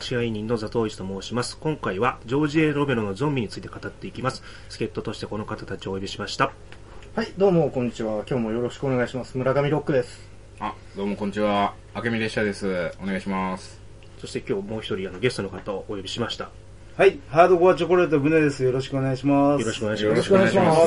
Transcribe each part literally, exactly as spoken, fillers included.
支配人のザトウイチと申します。今回はジョージ・エー・ロメロのゾンビについて語っていきます。助っ人としてこの方たちをお呼びしました。 はい、どうもこんにちは。今日もよろしくお願いします。村上ロックです。 あ、どうもこんにちは。あけみ列車です。お願いします。 そして今日もう一人あのゲストの方をお呼びしました。 はい、ハードコアチョコレートブネです。よろしくお願いします。 よろしくお願いします。 よろしくお願いします。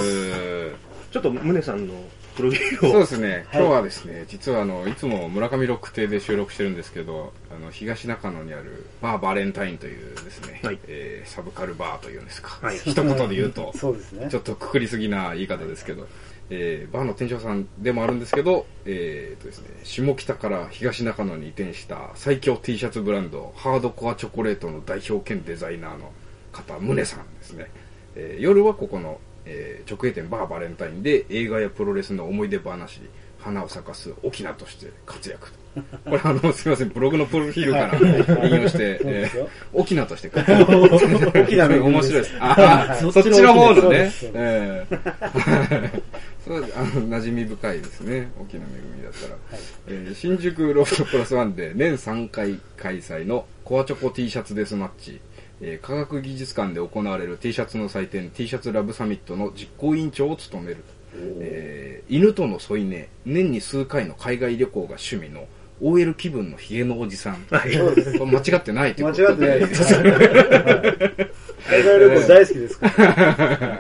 ちょっとムネさんのプロフィールを。 そうですね。今日はですね、はい、実はあのいつも村上ロック亭で収録してるんですけど、あの東中野にあるバーバレンタインというですね、はい、えー、サブカルバーというんですか。はい、一言で言うと、 そうですね。 ちょっとくくりすぎな言い方ですけど、えー、バーの店長さんでもあるんですけど、えーとですね、下北から東中野に移転した最強 T シャツブランドハードコアチョコレートの代表兼デザイナーの方、ムネさんですね。えー、夜はここのえー、直営店バーバレンタインで映画やプロレスの思い出話花を咲かす沖縄として活躍と。これあのすみません、ブログのプロフィールから引用して、えー、沖縄として活躍。沖縄面白いです。ああ、そっちの方のね、えー、そうあの馴染み深いですね。沖縄めぐみだったら、はい、えー、新宿ロフトプラスワンで年さんかい開催のコアチョコ T シャツデスマッチ。えー、科学技術館で行われる T シャツの祭典 T シャツラブサミットの実行委員長を務める、えー、犬との添い寝、年に数回の海外旅行が趣味の オーエル 気分のヒゲのおじさん。はい、これ間違ってないということで。 間違ってないです。海外旅行大好きですから。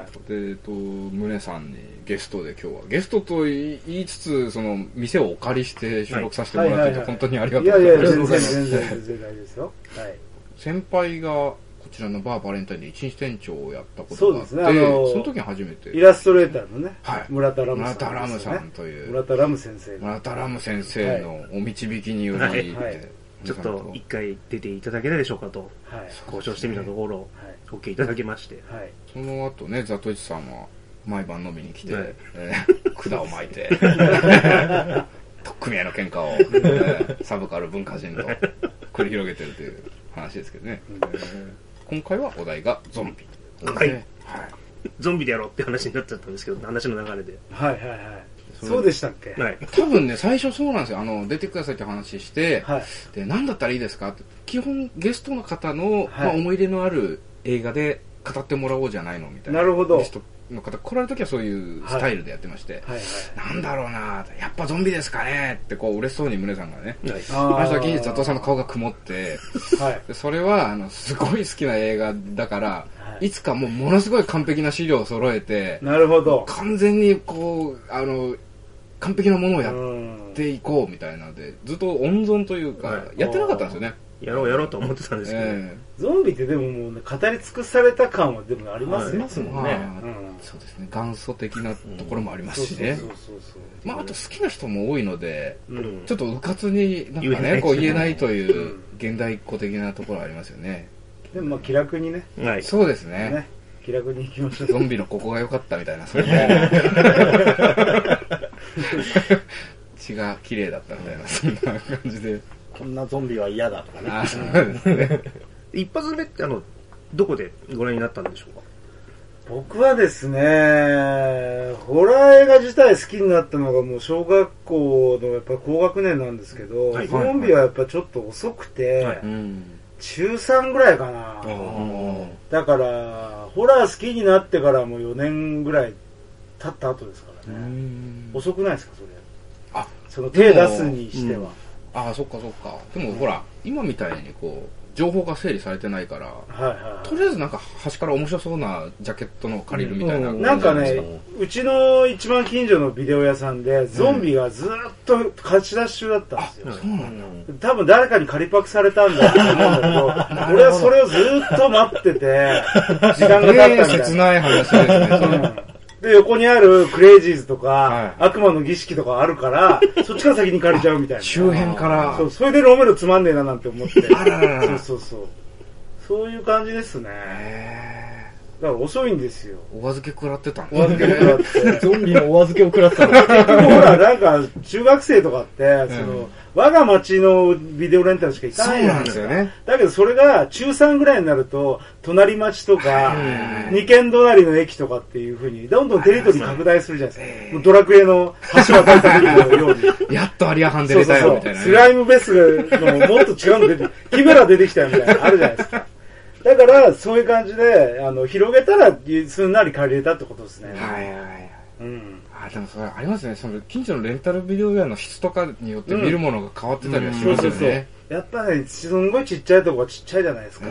えっと、ムネさんにゲストで今日は、ゲストと言いつつ、その、店をお借りして収録させてもらってて、本当にありがとうございます。 いやいや、全然全然全然大丈夫ですよ。はい。 先輩が、こちらのバーバレンタインで一日店長をやったことがあって、 そうですね、あのー、その時に初めてイラストレーターのね、 はい、 村田ラムさん、ね、 村田ラムさんという村田ラム先生村田ラム先生のお導きにより、はいはいはい、 ちょっと一回出ていただけないでしょうかと、はい、交渉してみたところ、はい、OK いただけまして、はい、 その後ね、ザトイチさんは毎晩飲みに来て、はい、えー、管を巻いて組合の喧嘩を、えー、サブカル文化人と繰り広げてるという話ですけどね。今回はお題がゾンビ、ね、はい、はい、 ゾンビでやろうって話になっちゃったんですけど、話の流れで、 はいはいはい、そうでしたっけ。 はい、多分ね、最初そうなんですよ。あの出てくださいって話して、はい、で何だったらいいですかって、基本ゲストの方の、はい、まあ、思い入れのある映画で語ってもらおうじゃないのみたいな。 なるほど。 ゲストの方来られるときはそういうスタイルでやってまして、はいはいはい、なんだろうな、やっぱゾンビですかねってこう嬉しそうに宗さんがね、はい、あの時ザトウさんの顔が曇って、はい、でそれはあのすごい好きな映画だから、はい、いつかもうものすごい完璧な資料を揃えて、 なるほど、 完全にこうあの完璧なものをやっていこうみたいなので、ずっと温存というか、はい、やってなかったんですよね。 やろうやろうと思ってたんですけど、えー、ゾンビってでももう、ね、語り尽くされた感はでもありますよ、 はい、もんね、 うん、そうですね、元祖的なところもありますしね。まああと好きな人も多いので、うん、ちょっとうかつになんかねこう言えないという現代っ子的なところありますよね。 でもまあ気楽にね、 はい、そうですね、 ね、気楽にいきましょう。 ゾンビのここが良かったみたいな、そういう血が綺麗だったみたいな、そんな感じで、 こんなゾンビは嫌だとかね。 あ、そうですね。 一発目ってあのどこでご覧になったんでしょうか。 僕はですね、ホラー映画自体好きになったのがもう小学校のやっぱ高学年なんですけど、はい、ゾンビはやっぱちょっと遅くて、はい、中さんぐらいかな。だからホラー好きになってからもうよねんぐらい経った後ですからね。遅くないですかそれ。あ、その手出すにしては。 ああ、そっかそっか。でもほら、今みたいにこう情報が整理されてないから、はいはいはい、とりあえずなんか端から面白そうなジャケットの借りるみたいな、うん、 なんかね、うちの一番近所のビデオ屋さんでゾンビがずっと貸し出し中だったんですよ、うん、そうなんだ。多分誰かに借りパクされたんだと思うんだけど俺はそれをずっと待ってて時間が経ったみたいな、 切ない話ですね、 うん、で横にあるクレイジーズとか、はい、悪魔の儀式とかあるからそっちから先に借りちゃうみたいな、 周辺から、 そう、それでロメロつまんねえななんて思ってあららら、そうそうそう、そういう感じですね。だから遅いんですよ。 お預け食らってたんお預け食らってゾンビのお預けを食らってたの。 ほらなんか中学生とかって、うん、その我が町のビデオレンタルしか行かないじゃないですか。そうなんですよね。だけどそれが中さんぐらいになると、隣町とか、二軒隣の駅とかっていう風に、どんどんテリトリー拡大するじゃないですか。もうドラクエの橋渡った時のように。 やっとアリアハン出れたよ、みたいな、ね。 スライムベスのもっと違うの出て、キメラ出てきたよみたいなのあるじゃないですか。だから、そういう感じで、あの、広げたら、すんなり借りれたってことですね。 はいはいはい。うん。あ、でもそれありますね。その、近所のレンタルビデオ屋の質とかによって見るものが変わってたりはしますよね。そうそうそう。 やっぱね、すんごいちっちゃいとこはちっちゃいじゃないですか。うん、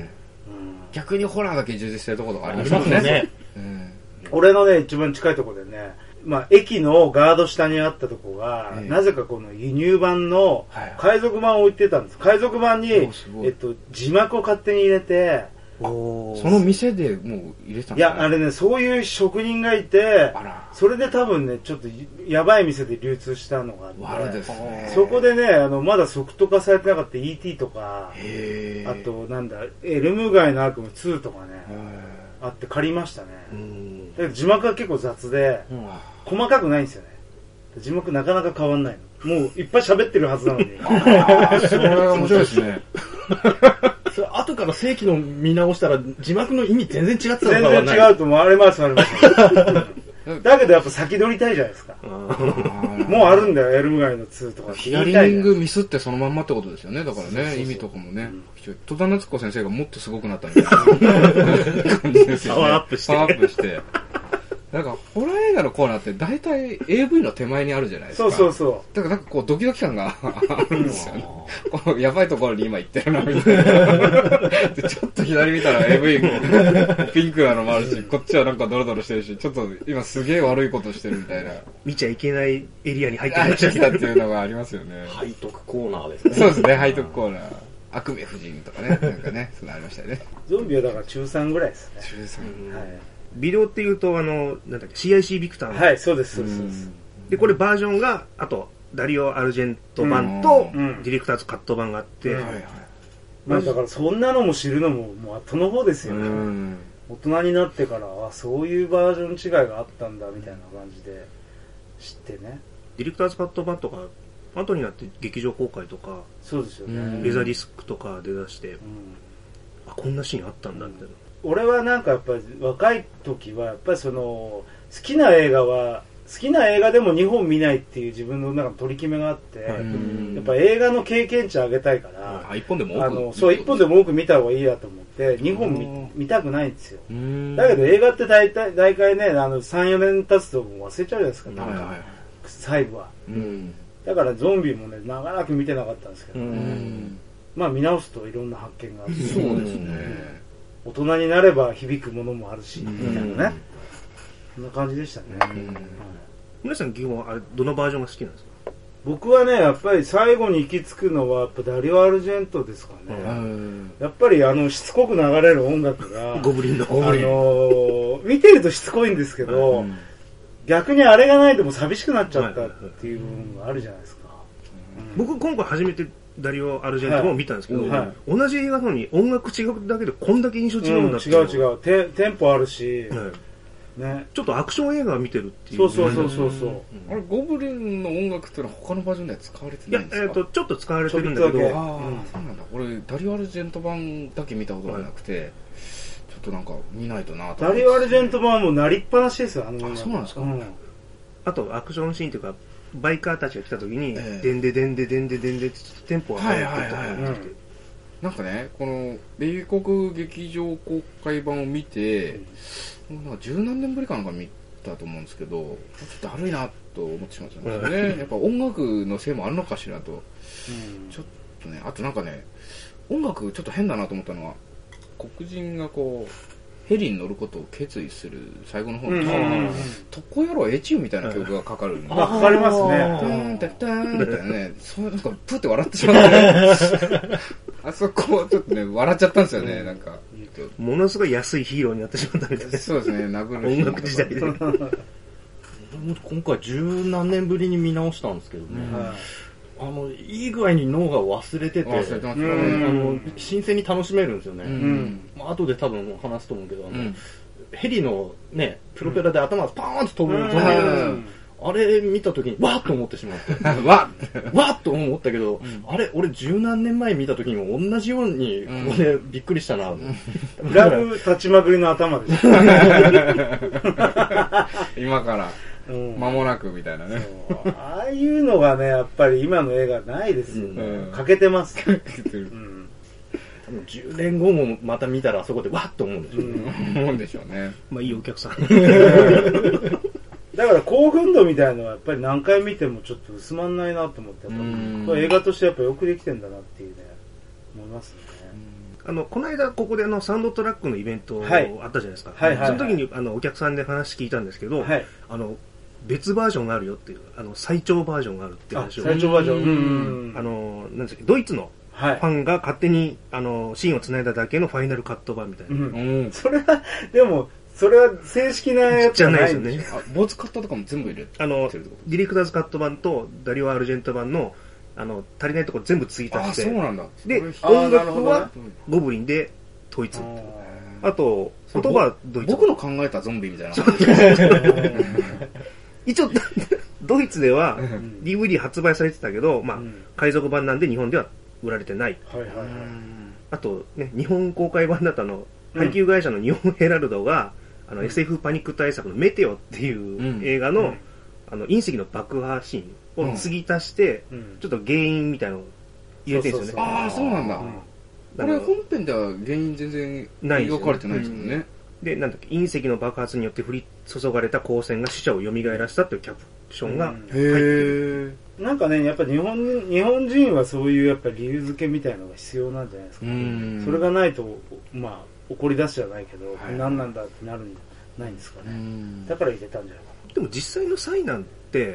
逆にホラーだけ充実してるところとかありますよね。ねうん、俺のね、一番近いところでね、まあ、駅のガード下にあったとこが、えー、なぜかこの輸入版の海賊版を置いてたんです。海賊版に、えっと、字幕を勝手に入れて、 おその店でもう入れてたんですか、ね、 いや、あれね、そういう職人がいて、それで多分ね、ちょっとやばい店で流通したのがあって、ですね、そこでね、あの、まだソフト化されてなかった イーティー とか、あと、なんだ、エルム街の悪夢ツーとかね、あって借りましたね。だけど字幕が結構雑で、うん細かくないんですよね。字幕なかなか変わんないの。もういっぱい喋ってるはずなのに。 ああ、それは面白いですね。 それ後から正規の見直したら字幕の意味全然違ってたのかな。全然違うと思われます、あります。だけどやっぱ先取りたいじゃないですか。もうあるんだよ、エルム街のツーとか。 ヒアリングミスってそのまんまってことですよね。だからね、そうそうそう意味とかもね。戸田夏子先生がもっとすごくなったみたいな感じですよね。 パワーアップして。 パワーアップして。なんか、ホラー映画のコーナーって大体 エーブイ の手前にあるじゃないですか。 そうそうそう。 だからなんかこうドキドキ感があるんですよね。このやばいところに今行ってるな、みたいな。で、ちょっと左見たら エーブイ ピンクなのもあるし、こっちはなんかドロドロしてるし、ちょっと今すげえ悪いことしてるみたいな。 見ちゃいけないエリアに入ってきちゃったっていうのがありますよね。 背徳コーナーですね。 そうですね、背徳コーナー。悪名夫人とかね、なんかね、そんなありましたよね。 ゾンビはだから中さんぐらいですね。 中さん。はい。 ビデオっていうと、あの、なんだっけ、シーアイシー ビクターの。 はい、そうです、そうです。 で、これバージョンが、あと、ダリオ・アルジェント版と、ディレクターズカット版があって、はいはい。 まあだからそんなのも知るのも、もう後の方ですよね。大人になってから、あ、そういうバージョン違いがあったんだ、みたいな感じで知ってね。 ディレクターズカット版とか、後になって劇場公開とか、 そうですよね。 レザーディスクとか出だして、あ、こんなシーンあったんだ、みたいな。 俺はなんかやっぱり若い時はやっぱりその好きな映画は好きな映画でもにほん見ないっていう自分の中の取り決めがあって、やっぱ映画の経験値上げたいから、 あ、いっぽんでも多くあのそういっぽんでも多く見た方がいいやと思ってにほん 見, 見たくないんですよ。だけど映画って大体大体ね、あのさんよねん経つともう忘れちゃうじゃないですか、なんか細部は。だからゾンビもね長らく見てなかったんですけど、まあ見直すといろんな発見があって、 そうですね。 大人になれば響くものもあるし、みたいなね。そんな感じでしたね。 皆さん基本あれどのバージョンが好きなんですか？ 僕はね、やっぱり最後に行き着くのはやっぱダリオ・アルジェントですかね。やっぱりあのしつこく流れる音楽がゴブリンのあの見てるとしつこいんですけど、逆にあれがないとも寂しくなっちゃったっていう部分があるじゃないですか。 僕今回初めてダリオ・アルジェントも見たんですけど、はい、同じ映画なのに音楽違うだけでこんだけ印象違うんだって、うん、 違う違うテ、テンポあるし、はいね、ちょっとアクション映画を見てるっていう。 そうそうそうそうそう、うん、 あれゴブリンの音楽っていうのは他のバージョンでは使われてないんですか？ いや、えーと、ちょっと使われてるんだけど、あ、うん、 そうなんだ。俺ダリオ・アルジェント版だけ見たことがなくて、はい、ちょっとなんか見ないとなと。 ダリオ・アルジェント版はもうなりっぱなしですよ、あの。 あ、そうなんですか、うん、 あとアクションシーンというかバイカーたちが来た時に、えー、でんででんででんででんでテンポが速くて、 なんかね、この米国劇場公開版を見て、うん、なんか十何年ぶりかなんか見たと思うんですけど、ちょっとだるいなと思ってしまったんですよね。やっぱ音楽のせいもあるのかしらと、うん、ちょっとね、あとなんかね、音楽ちょっと変だなと思ったのは、黒人がこうヘリに乗ることを決意する最後の方に、とこやろエチューみたいな曲がかかるんで、 あ、かかりますね。 タンタタンみたいなね、そうなんかプーって笑ってしまってね、あそこちょっとね笑っちゃったんですよね、なんか。 ものすごい安いヒーローになってしまったみたいな。 そうですね、殴る音楽時代で。 今回十何年ぶりに見直したんですけどね。あのいい具合に脳が忘れてて、忘れてますね、あの新鮮に楽しめるんですよね。うん、まあ後で多分話すと思うけど、あの、うん、ヘリのねプロペラで頭がパーンと飛ぶ、うん、ああれ見た時にわーっと思ってしまってわっわーっと思ったけど、うん、あれ俺十何年前見た時にも同じようにここでびっくりしたな、うん、 ラブ立ちまぐりの頭でしょ今から間もなくみたいなね、 うん、ああいうのがねやっぱり今の映画ないですよね、うん、欠けてます欠けてる、うんじゅうねんごもまた見たらあそこでわっと思うんでしょうね、 うん、思うんでしょうね。 まあいいお客さんだから興奮度みたいなのはやっぱり何回見てもちょっと薄まんないなと思って、やっぱこれ映画としてやっぱよくできてんだなっていうね思いますね。 あのこの間ここであのサウンドトラックのイベントあったじゃないですか、はいはいはいはい、その時にあのお客さんで話聞いたんですけど、はい、あの別バージョンがあるよっていうあの最長バージョンがあるっていう話を最長バージョン、うん、 あのなんですかドイツのファンが勝手にあのシーンをつないだだけのファイナルカット版みたいな、うんうん、それはでもそれは正式なやつじゃないんですよね。ボツカットとかも全部入れてるあのディレクターズカット版とダリオ・アルジェント版のあの足りないところ全部追加して、 あそうなんだ。 で音楽はゴブリンで統一。あ, あと言葉はドイツ。 僕の考えたゾンビみたいな。 一応ドイツでは ディーブイディー 発売されてたけど、まあ、うん、海賊版なんで日本では売られてない。はいはいはい、あとね日本公開版だったの配給会社の日本ヘラルドが、あの エスエフ パニック対策のメテオっていう映画の、うん、あの隕石の爆破シーンを継ぎ足して、うん、ちょっと原因みたいなのを入れてるんですよね。 ああそうなんだ。うん、これ本編では原因全然描かれてないですもんね。 でなんだっけ隕石の爆発によって降り注がれた光線が死者を蘇らせたっていうキャプションが入ってる。 へえ。なんかねやっぱ日本日本人はそういうやっぱ理由付けみたいなのが必要なんじゃないですか。うん、それがないとまあ。怒り出すじゃないけど、はい、何なんだってなるんないんですかね。だから入れたんじゃないかな。 でも実際の災難って、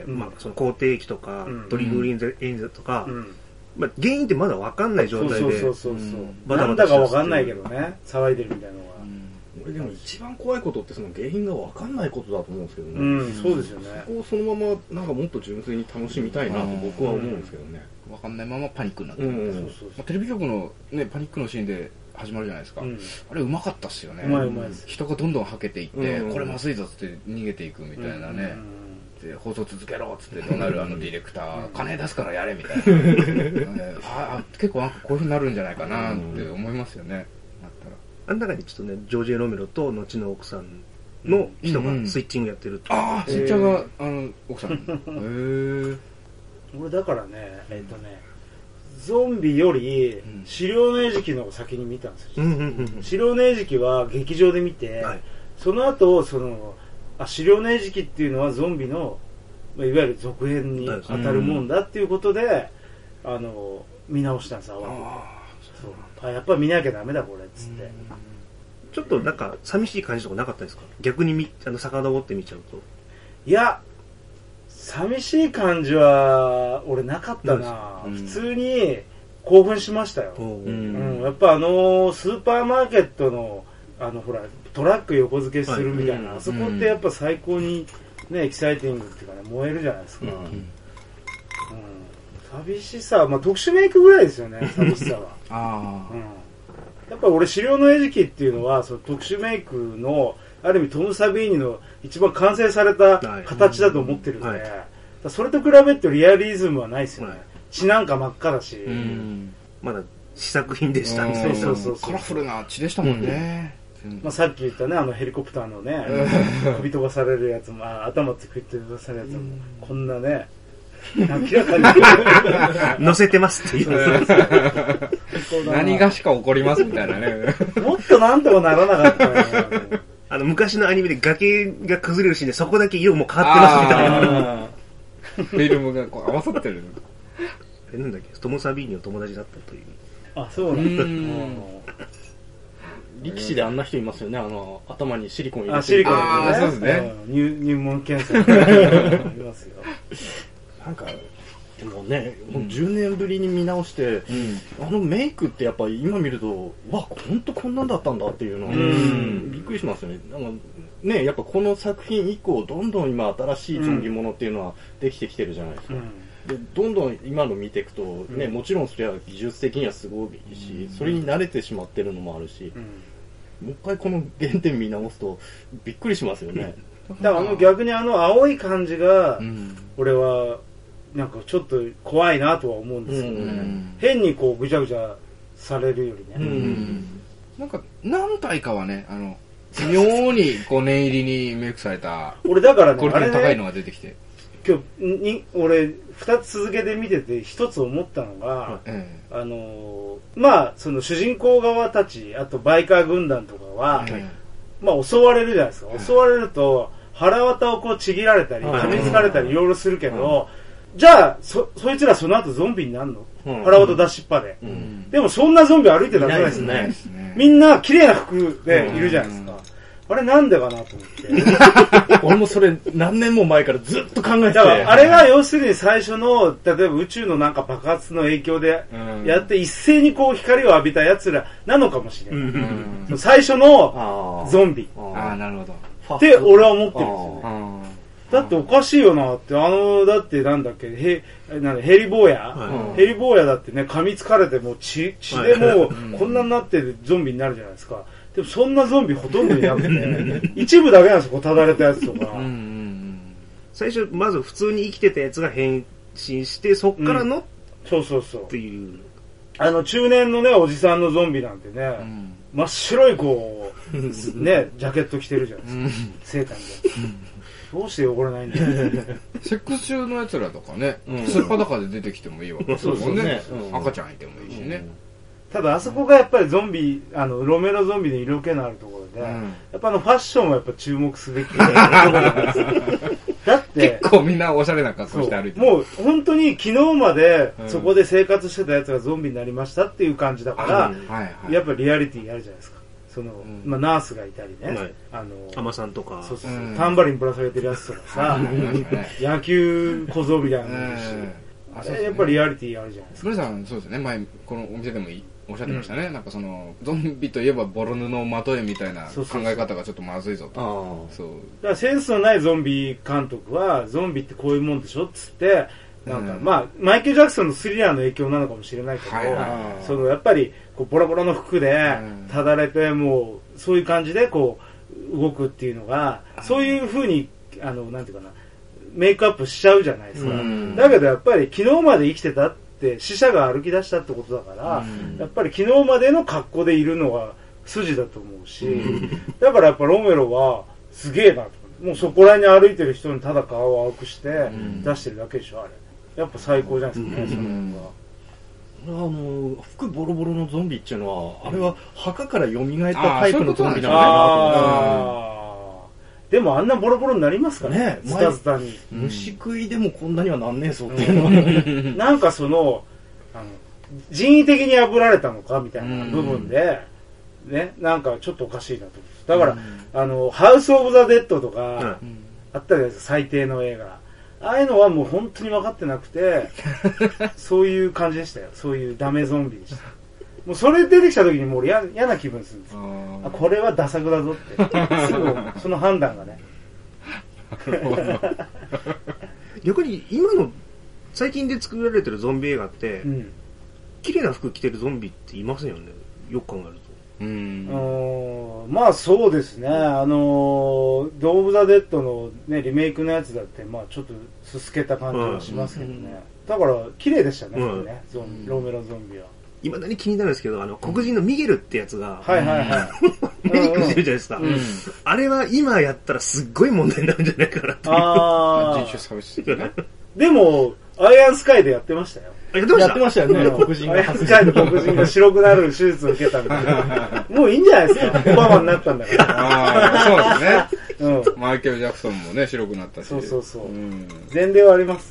うん、まあその口蹄疫とか、うん、ドリグリーンエンゼとか、うん、まあ原因ってまだ分かんない状態で、 そうそうそうそう、うん、なんだか分かんないけどね、騒いでるみたいなのが。 うん、俺でも一番怖いことってその原因が分かんないことだと思うんですけどね。 うん、そうですよね。 そこをそのままなんかもっと純粋に楽しみたいなと僕は思うんですけどね。 分かんないままパニックになってる。うんうん、まあ、テレビ局のねパニックのシーンで。始まるじゃないですか、うん、あれうまかったっすよね。 うまいうまいです。 人がどんどんはけていって、うん、これまずいぞっつって逃げていくみたいなね、うん、で放送続けろっつって怒鳴るあのディレクター、うん、金出すからやれみたいなあ結構なんかこういう風になるんじゃないかなって思いますよね、うん、なったらあん中にちょっとねジョージ・エロメロと後の奥さんの人がスイッチングやってるって、 うんうん、ああスイッチャーがあの奥さんへえ俺だからねえっとねゾンビより狩猟の餌食の方が先に見たんですよ、うんうんうん、狩猟の餌食は劇場で見て、はい、その後そのあ狩猟の餌食っていうのはゾンビのいわゆる続編に当たるもんだっていうことで、うん、あの見直したんです慌ててそうあやっぱり見なきゃダメだこれっつって、うん、 ちょっとなんか寂しい感じとかなかったですか逆にみあの遡って見ちゃうと。 いや寂しい感じは俺なかったな、うん、普通に興奮しましたよ、うんうん、やっぱあのスーパーマーケットのあのほらトラック横付けするみたいな、はい、あそこってやっぱ最高にねエキサイティングっていうかね燃えるじゃないですか、うんうん、寂しさまあ特殊メイクぐらいですよね寂しさはあ、うん、やっぱ俺狩猟の餌食っていうのはその特殊メイクのある意味トム・サビーニの一番完成された形だと思ってるんで、はい、それと比べるとリアリズムはないですよね、はい、血なんか真っ赤だし、うん、 まだ試作品でしたね。 そうそうそうそうカラフルな血でしたもんね、 うん、まあ、さっき言ったねあのヘリコプターのね首飛ばされるやつもあ頭つくって飛ばされるやつも、うん、こんなね明らかに乗せてますっていう何がしか起こりますみたいなねもっとなんとかならなかったなあの昔のアニメで崖が崩れるシーンでそこだけ色も変わってますみたいなフィルムがこう合わさってるえなんだっけトム・サビーニの友達だったという。 あそうなんだ力士であんな人いますよねあの頭にシリコン入れてあシリコン入れて、ね、 そうですね、 うん、入, 入門検査いますよなんかでもね、もうじゅうねんぶりに見直して、うん、あのメイクってやっぱり今見るとわ本当こんなんだったんだっていうのは、うん、びっくりしますよね。なんかねやっぱこの作品以降どんどん今新しいゾンビものっていうのはできてきてるじゃないですか、うん、でどんどん今の見ていくと、ね、うん、もちろんそれは技術的にはすごいし、それに慣れてしまってるのもあるし、うん、もう一回この原点見直すとびっくりしますよね。 だからあの逆にあの青い感じが、俺はなんかちょっと怖いなとは思うんですよね、うん、変にこうぐちゃぐちゃされるよりね、うん、 なんか何体かはねあの妙にこう念入りにメイクされた俺だからねクオリティの高いのが出てきて、 今日に俺ふたつ続けて見ててひとつ思ったのが、うん、あのまあその主人公側たちあとバイカー軍団とかは、うん、まあ襲われるじゃないですか、うん、襲われると腹渡をこうちぎられたり噛みつかれたりいろいろするけど、うん、じゃあ そ, そいつらその後ゾンビになるの、うん、腹渡出しっぱで、うん、でもそんなゾンビ歩いてなくないですね、みんな綺麗な服でいるじゃないですか、うんあれなんでかなと思って俺もそれ何年も前からずっと考えててだからあれが要するに最初の例えば宇宙のなんか爆発の影響でやって一斉にこう光を浴びたやつらなのかもしれない、うんうん、最初のゾンビああなるほどって俺は思ってるんですよねだっておかしいよなってあのだってなんだっけヘなんだヘリ坊や、はい、ヘリ坊やだってね噛みつかれてもう 血, 血でもうこんなになってるゾンビになるじゃないですかでもそんなゾンビほとんどいなくて一部だけなんですよただれたやつとかうんうん、うん、 最初まず普通に生きてたやつが変身してそっからの、うん、 そうそうそうっていうあの中年のねおじさんのゾンビなんてね、うん、真っ白いこうねジャケット着てるじゃないですか、うん、セーターでどうして汚れないんだよセックス中のやつらとかね、うん、すっぱだかで出てきてもいいわけですもんね、そうそうね、うん、赤ちゃんいてもいいしね、うんただあそこがやっぱりゾンビあのロメロゾンビの色気のあるところで、うん、やっぱあのファッションはやっぱ注目すべきだって結構みんなおしゃれな格好して歩いてるもう本当に昨日までそこで生活してたやつがゾンビになりましたっていう感じだから、うんはいはい、やっぱりリアリティあるじゃないですかその、うんまあ、ナースがいたりね、はい、あのアマさんとかそうそうそう、うん、タンバリンぶら下げてるやつとかさ野球小僧みたいなのもいるし、あれやっぱりリアリティあるじゃないですか。 古さんそうですね前このお店でもいいおっしゃってましたね、うん、なんかそのゾンビといえばボロ布をまとえみたいな考え方がちょっとまずいぞと。 そうだからセンスのないゾンビ監督はゾンビってこういうもんでしょっつってなんか、うん、まあマイケル・ジャクソンのスリラーの影響なのかもしれないけど、はいはい、そのやっぱりこうボロボロの服でただれてもうそういう感じでこう動くっていうのがそういう風にあのなんていうかなメイクアップしちゃうじゃないですか、うん、だけどやっぱり昨日まで生きてたって死者が歩き出したってことだから、うん、やっぱり昨日までの格好でいるのが筋だと思うし、うん、だからやっぱロメロはすげえなともうそこらに歩いてる人にただ顔を青くして出してるだけでしょあれやっぱ最高じゃないですかね、うん、その辺はあの服ボロボロのゾンビっていうのはあれは墓から蘇ったタイプのゾンビなのかなと思ってでもあんなボロボロになりますかねズタズタに虫食いでもこんなにはなんねえぞっていうのは、うん、なんかそのあの人為的に破られたのかみたいな部分で、うん、ねなんかちょっとおかしいなと思うだから、うん、あのハウス・オブ・ザ・デッドとか、うん、あったじゃないですか最低の映画ああいうのはもう本当に分かってなくてそういう感じでしたよそういうダメゾンビでしたもうそれ出てきた時にもう俺嫌な気分するんですよあこれはダサ作だぞってすぐその判断がね逆に今の最近で作られてるゾンビ映画って、うん、綺麗な服着てるゾンビっていませんよねよく考えるとうんまあそうですねあのドー・オブ・ザ・デッドの、ね、リメイクのやつだってまあちょっとすすけた感じはしますけどね、うん、だから綺麗でしたね、うん、ねゾンロメロゾンビは未だに気になるんですけどあの黒人のミゲルってやつが、 はいはいはいメイクしてるじゃないですか、うん、あれは今やったらすっごい問題になるんじゃないかなっていうあ人種差別的なでもアイアンスカイでやってましたよやってましたやってましたよね黒人がアイアンスカイの黒人が白くなる手術を受けたみたいなもういいんじゃないですかオバマになったんだからあそうですね、うん、マイケル・ジャクソンもね白くなったしそうそうそう、うん、前例はあります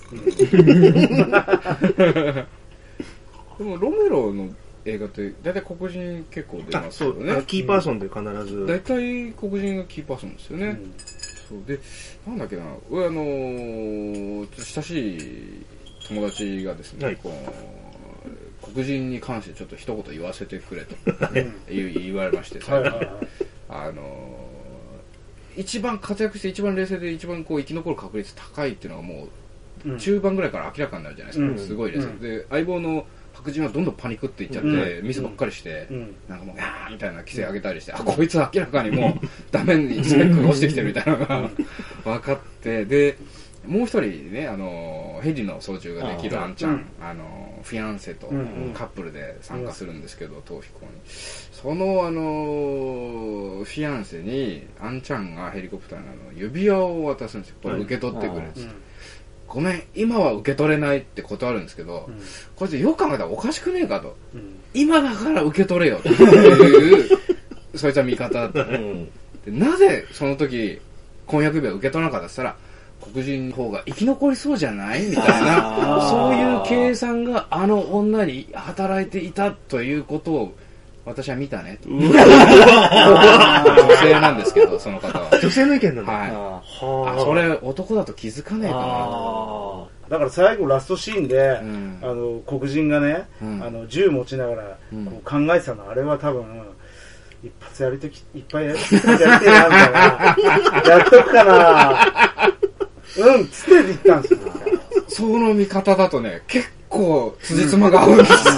でもロメロの映画って大体黒人結構出ますよね。 そうキーパーソンで必ず。 大体黒人がキーパーソンですよね。うん、そうでなんだっけな、俺あのー、親しい友達がですね、はい、こう黒人に関してちょっと一言言わせてくれと言われましてさ、はいはいはい、あのー、一番活躍して一番冷静で一番こう生き残る確率高いっていうのはもう中盤ぐらいから明らかになるじゃないですか。うん、すごいです、うん、で相棒の白人はどんどんパニックっていっちゃって、うん、ミスばっかりして、うん、なんかもう、あーみたいな規制上げたりして、うん、あ、こいつは明らかにもう、ダメにスペックが落ちてきてるみたいなのが分かって、で、もう一人ね、あの、ヘリの操縦ができるアンちゃん、うん、あの、フィアンセとカップルで参加するんですけど、逃避行に。その、あの、フィアンセに、アンちゃんがヘリコプターの指輪を渡すんですよ。これ受け取ってくれっつって。ごめん、今は受け取れないって断るんですけど、うん、こいつよく考えたらおかしくねえかと。うん、今だから受け取れよっていう、そいつは味方だった、ねうん、で。なぜその時、婚約指輪受け取らなかったって言ったら、黒人の方が生き残りそうじゃないみたいな、そういう計算があの女に働いていたということを、私は見たね。女性なんですけど、その方は。 女性の意見なんだ。 はい。あ、それ男だと気づかねえかなと。 だから最後ラストシーンで、うん、あの黒人がね、うん、あの銃持ちながらこう考えてたの、あれは多分一発やりときいっぱいやりてえなみたいな、やっとくかな。うんつって言ったんですよ。 その見方だとね、結構辻褄が合うんですよ。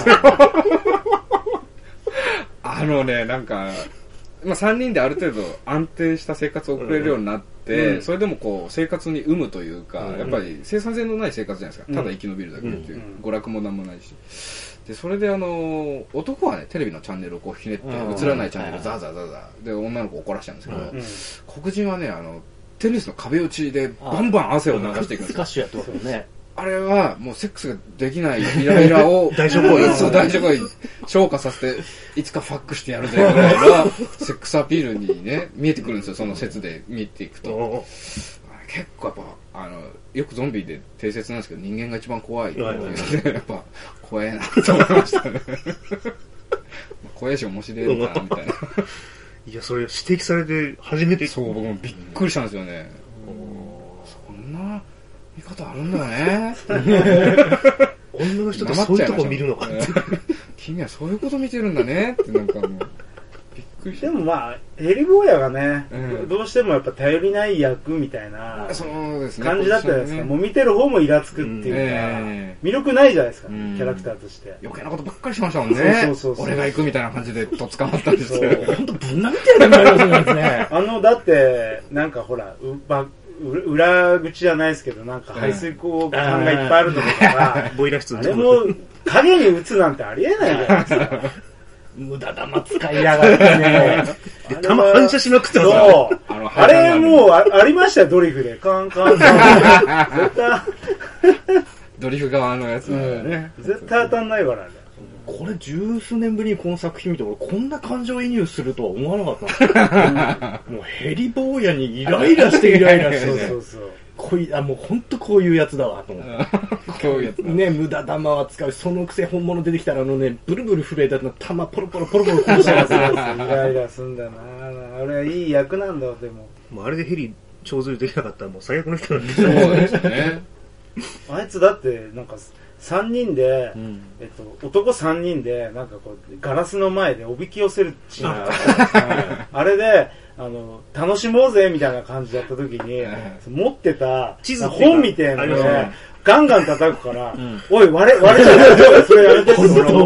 あのね、なんか、まあ、さんにんである程度安定した生活を送れるようになって、うん、それでもこう生活に生むというか、うん、やっぱり生産性のない生活じゃないですか、うん、ただ生き延びるだけっていう、うん、娯楽もなんもないし、でそれであの男はねテレビのチャンネルをこうひねって、うん、映らないチャンネルザーザーザーザーで女の子を怒らしちゃうんですけど、うん、黒人はねあのテニスの壁打ちでバンバン汗を流していくんですよ。 スカッシュやってますよね。 あれはもうセックスができないイライラを大丈夫行為そう大丈夫行為消化させていつかファックしてやるぜぐらいがセックスアピールにね見えてくるんですよ。その説で見ていくと結構やっぱあのよくゾンビで定説なんですけど人間が一番怖いっていうのでやっぱ怖えなと思いましたね。怖えし面白いなみたいな。 いやそれ指摘されて初めてそう僕もびっくりしたんですよね。そんな見方あるんだね。 女の人ってそういうとこ見るのかって。 君はそういうこと見てるんだねってなんかもうびっくりした。 でもまあヘリ坊やがね、うん、どうしてもやっぱ頼りない役みたいな感じだったじゃないですか。もう見てる方もイラつくっていうか、うんえー、魅力ないじゃないですか、うん、キャラクターとして。 余計なことばっかりしましたもんね。そうそうそうそう俺が行くみたいな感じでと捕まったんですよ。 本当ぶん殴ってやるんだよね。 あのだってなんかほらうば裏口じゃないですけどなんか排水口管がいっぱいあるところからボイラー室あれも影に打つなんてありえないじゃないですか。 無駄玉使いやがってね。 玉反射しまくってますよ。あれもう あ, ありましたよドリフでカンカンカン絶対ドリフ側のやつね、 うん、絶対当たんないからね。 これ十数年ぶりにこの作品見て俺こんな感情移入するとは思わなかったもうヘリ坊やにイライラしてイライラしてね。そうそうそうこういうあもう本当こういうやつだわと思ってこういうやつね無駄玉は使うそのくせ本物出てきたらあのねブルブル震えたの玉ポロポロポロポロ殺してますイライラすんだなあれはいい役なんだでももうあれでヘリ長寿できなかったらもう最悪の人なんですよ。そうですね。 あいつだってなんかさんにんで、うんえっと、男さんにんでなんかこうガラスの前でおびき寄せるシーンがあったあれであの楽しもうぜみたいな感じだった時に持ってた本みたいなのでガンガン叩くから、うん、おい割れ割れちゃうよそれやめて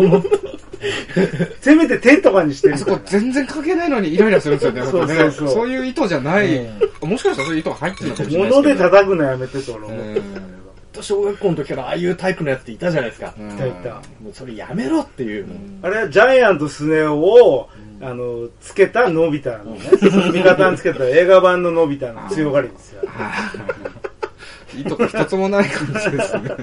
せめて手とかにしてる。 あそこ全然関係ないのにイライラするんですよね。そうそうそうそういう意図じゃない、うん、もしかしたらそういう意図が入ってるのかもしれないですけど物で叩くのやめてと思って、えー、小学校の時からああいうタイプのやつっていたじゃないですか。 いたいた。 もうそれやめろっていう、うん、 あれはジャイアントスネ夫を、うん、あのつけたのび太のね、うん、味方につけた映画版ののび太の強がりですよ。 いいとこ一つもない感じですね。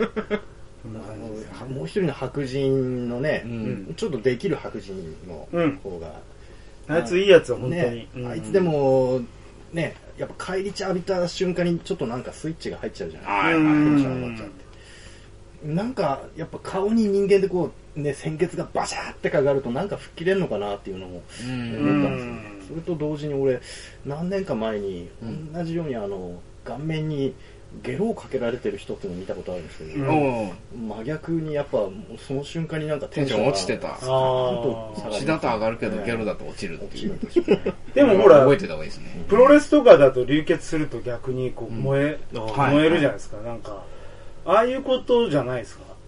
もう一人の白人のね、うん、ちょっとできる白人の方が、 うん、あいついいやつは本当に、 ねうん、あいつでもねやっぱ返り血浴びた瞬間にちょっとなんかスイッチが入っちゃうじゃないですか。テンション上がっちゃってなんかやっぱ顔に人間でこうね鮮血がバシャーってかかるとなんか吹っ切れるのかなっていうのも思ったんですよね。それと同時に俺何年か前に同じようにあの顔面にゲロをかけられてる人っていうのを見たことあるんですけど、うん、真逆にやっぱその瞬間になんかテンション落ちてた。血だと上がるけどゲロだと落ちるっていう。 でもほら覚えてた方がいいですね。 プロレスとかだと流血すると逆にこう燃え、うん、燃えるじゃないですか。なんかああいうことじゃないですか。 う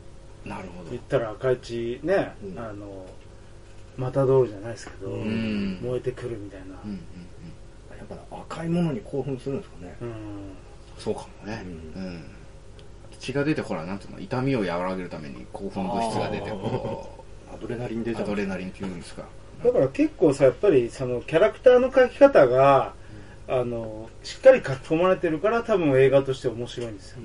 なるほど。 言ったら赤い血ね、うん、あのマタドールじゃないですけど、うん、燃えてくるみたいな、うんうんうん、 やっぱり赤いものに興奮するんですかね、うん、 そうかもね、うんうん、血が出てほらなんていうの痛みを和らげるために興奮物質が出てこうアドレナリン出ちゃう、 アドレナリンっていうんですか。 だから結構さやっぱりそのキャラクターの描き方が、うん、あのしっかり書き込まれてるから多分映画として面白いんですよ、うん、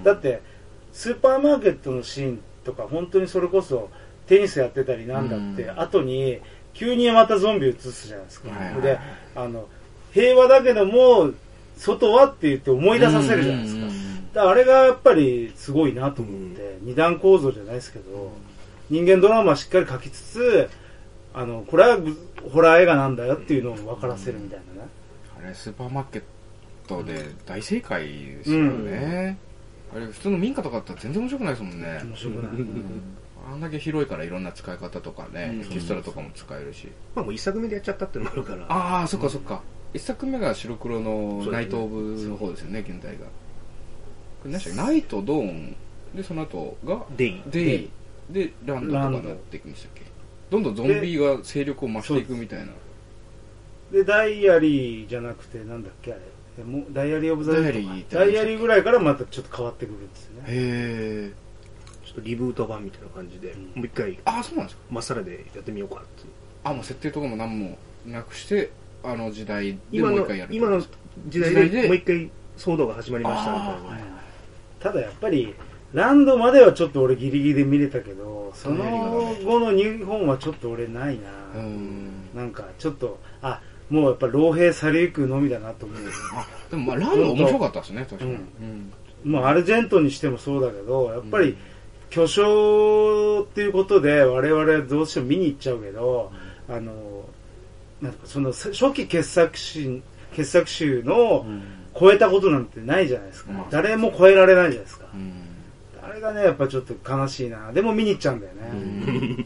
だってスーパーマーケットのシーンとか本当にそれこそテニスやってたりなんだって、うん、後に急にまたゾンビ映すじゃないですか、はいはい、であの平和だけども外はって言って思い出させるじゃないですか、うん、だからあれがやっぱりすごいなと思って、うん、二段構造じゃないですけど人間ドラマしっかり書きつつあのこれはホラー映画なんだよっていうのを分からせるみたいなね、 うん、あれスーパーマーケットで大正解ですよね、うん、あれ普通の民家とかだったら全然面白くないですもんね。 面白くない、うん、 あんだけ広いからいろんな使い方とかね、エキストラとかも使えるし、 まあもう一作目でやっちゃったってのもあるから。 ああそっかそっか、うん、一作目が白黒のナイト・オブの方ですよね、現代が。これ何でしたっけ、ナイト、ドーンでその後がデイデイでランドとかなっていくんでしたっけ。どんどんゾンビが勢力を増していくみたいな。 でダイアリーじゃなくてなんだっけあれ、もうダイアリー・オブ・ザ・デッド、ダイアリーぐらいからまたちょっと変わってくるんですよね。 へえ。 ちょっとリブート版みたいな感じで、うん、もう一回あそうなんですか、 まっさらでやってみようかって。 あもう設定とかも何もなくしてあの時代でもう一回やる。 今の時代でもう一回騒動が始まりましたみたいな、はい、 ただやっぱりランドまではちょっと俺ギリギリで見れたけどその後の日本はちょっと俺ないな。うんなんかちょっとあもうやっぱ老兵去りゆくのみだなと思う。 あでもまあランド面白かったですね確かに、うんうん、まあアルジェントにしてもそうだけどやっぱり巨匠っていうことで我々はどうしても見に行っちゃうけど、うん、あのなんかその初期傑作集傑作集の超えたことなんてないじゃないですか、うん、誰も超えられないじゃないですか、うん、あれがねやっぱちょっと悲しいな。でも見に行っちゃうんだよね、うん、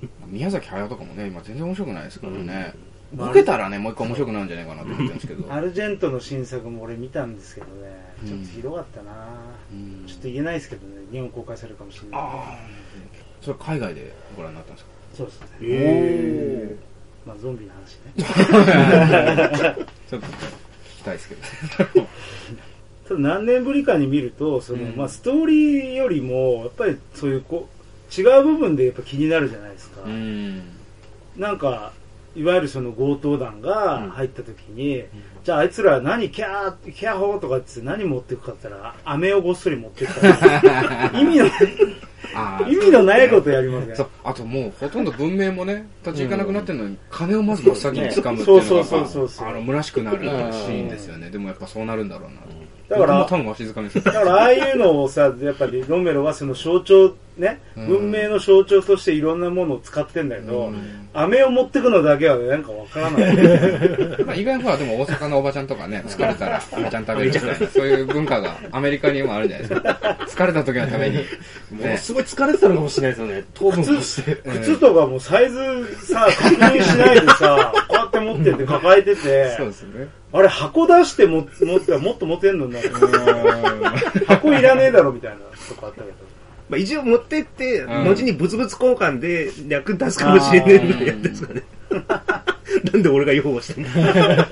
宮崎駿とかもね今全然面白くないですからね、うん、ボケたらねもう一回面白くなるんじゃないかなと思ってるんですけどアルジェントの新作も俺見たんですけどねちょっとひどかったな、うん、ちょっと言えないですけどね日本公開されるかもしれない、ね、あそれ海外でご覧になったんですか。 そうですね。へまあゾンビの話ねちょっと聞きたいですけどただ何年ぶりかに見るとその、うんまあ、ストーリーよりもやっぱりそういうこう違う部分でやっぱ気になるじゃないですか、うん、なんかいわゆるその強盗団が入った時に、うん、じゃああいつら何キャーキャーホーとかって何持っていくかって言ったら飴をごっそり持っていくから意味の意味のないことやりますね。 そうあともうほとんど文明もね立ち行かなくなってるのに、うん、金をまず真っ先に掴むっていうのがあの虚しくなるシーンですよね。でもやっぱそうなるんだろうなと。 だから僕も多分わしづかみです。 だからああいうのをさやっぱりロメロはその象徴ね、うん、文明の象徴としていろんなものを使ってんだけど、うん、飴を持ってくのだけはなんかわからないまあ意外にほらでも大阪のおばちゃんとかね疲れたら飴ちゃん食べるみたいなそういう文化がアメリカにもあるじゃないですか。疲れた時のために、ね、 もうすごい疲れてたのかもしれないですよね。糖分として、 靴とかもサイズさ確認しないでさこうやって持ってて抱えててそうですね。 あれ箱出しても持ってもっと持てんのになって箱いらねえだろみたいなとかあったけどまあ、一応持ってって、うん、後に物々交換で役に立つかもしれないぐらいやったんですかねなんで俺が擁護してんの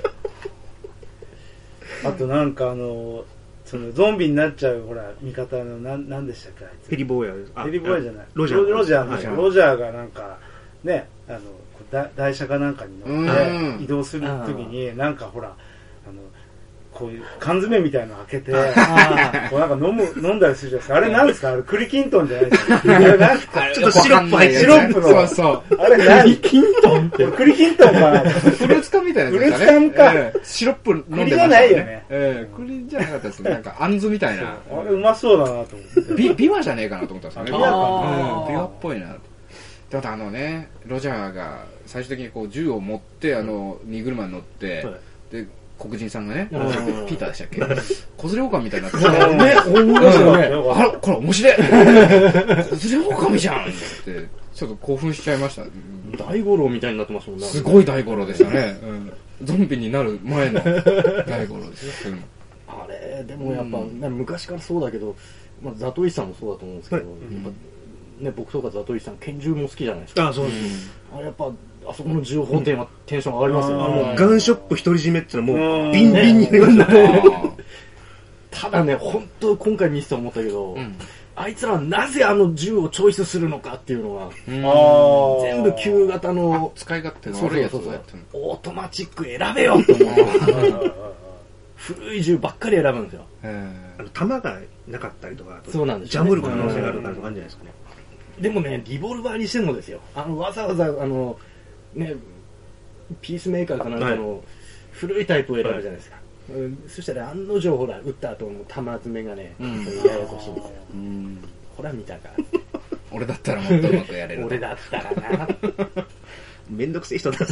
あとなんかあのそのゾンビになっちゃうほら味方のなんなんでしたっけあいつペリボーヤです。 ペリボーヤじゃないロジャーロジャーの、はい、ロジャーがなんかねあの台車かなんかに乗って移動するときになんかほらあのこういう缶詰みたいなの開けてこうなんか飲む飲んだりするじゃないですか。あれなんですかあれ栗きんとんじゃないですか。あれなんですかちょっとシロップ入ってるシロップのそうそうあれ何栗きんとんって栗きんとんかなフルーツ缶みたいなやつですかね。フルーツ缶か、 えー、シロップ飲んでましたね。 栗じゃないよね、 えー、栗じゃなかったですね。なんかあんずみたいなあれうまそうだなと思ってビビワじゃねえかなと思ったんですよね。 ビワか、 うん、ビワっぽいなと。ただあのねロジャーが最終的にこう銃を持ってあの荷車に乗って、うん、で黒人さんがね、ピーターでしたっけ子連れ狼みたいになってね、思いましたよね。あら、これ面白い子連れ狼じゃんってちょっと興奮しちゃいました。 大五郎みたいになってますもんね。 すごい大五郎でしたね、うん、ゾンビになる前の大五郎ですよ、うん、 あれでもやっぱ、うん、昔からそうだけど、まあ、ザトウイチさんもそうだと思うんですけど、うん、やっぱね、僕とかザトイさん拳銃も好きじゃないですか。 あ、そうです。 あ、やっぱあそこの銃砲店はテンション上がりますよね。 もうガンショップ独り占めってのはもうビンビンになりましたね。 ただね、本当今回見せて思ったけど、うん、あいつらはなぜあの銃をチョイスするのかっていうのが、全部旧型の使い勝手の悪いやつをやってるの。 オートマチック選べよと思って古い銃ばっかり選ぶんですよ。 あの弾がなかったりとか、 そうなんです、ね、 ジャムる可能性があるからとかあるんじゃないですかね。 でもね、リボルバーにしてもですよ、あのわざわざあの、ね、ピースメーカーかなんかの古いタイプを選ぶじゃないですか。はい、うん、そしたら案の定ほら撃った後の弾詰めがね、うん、ややこしいんですよ。うん、ほら見たか。 俺だったらもっとうまくやれる。 俺だったらな。 めんどくせえ人だ。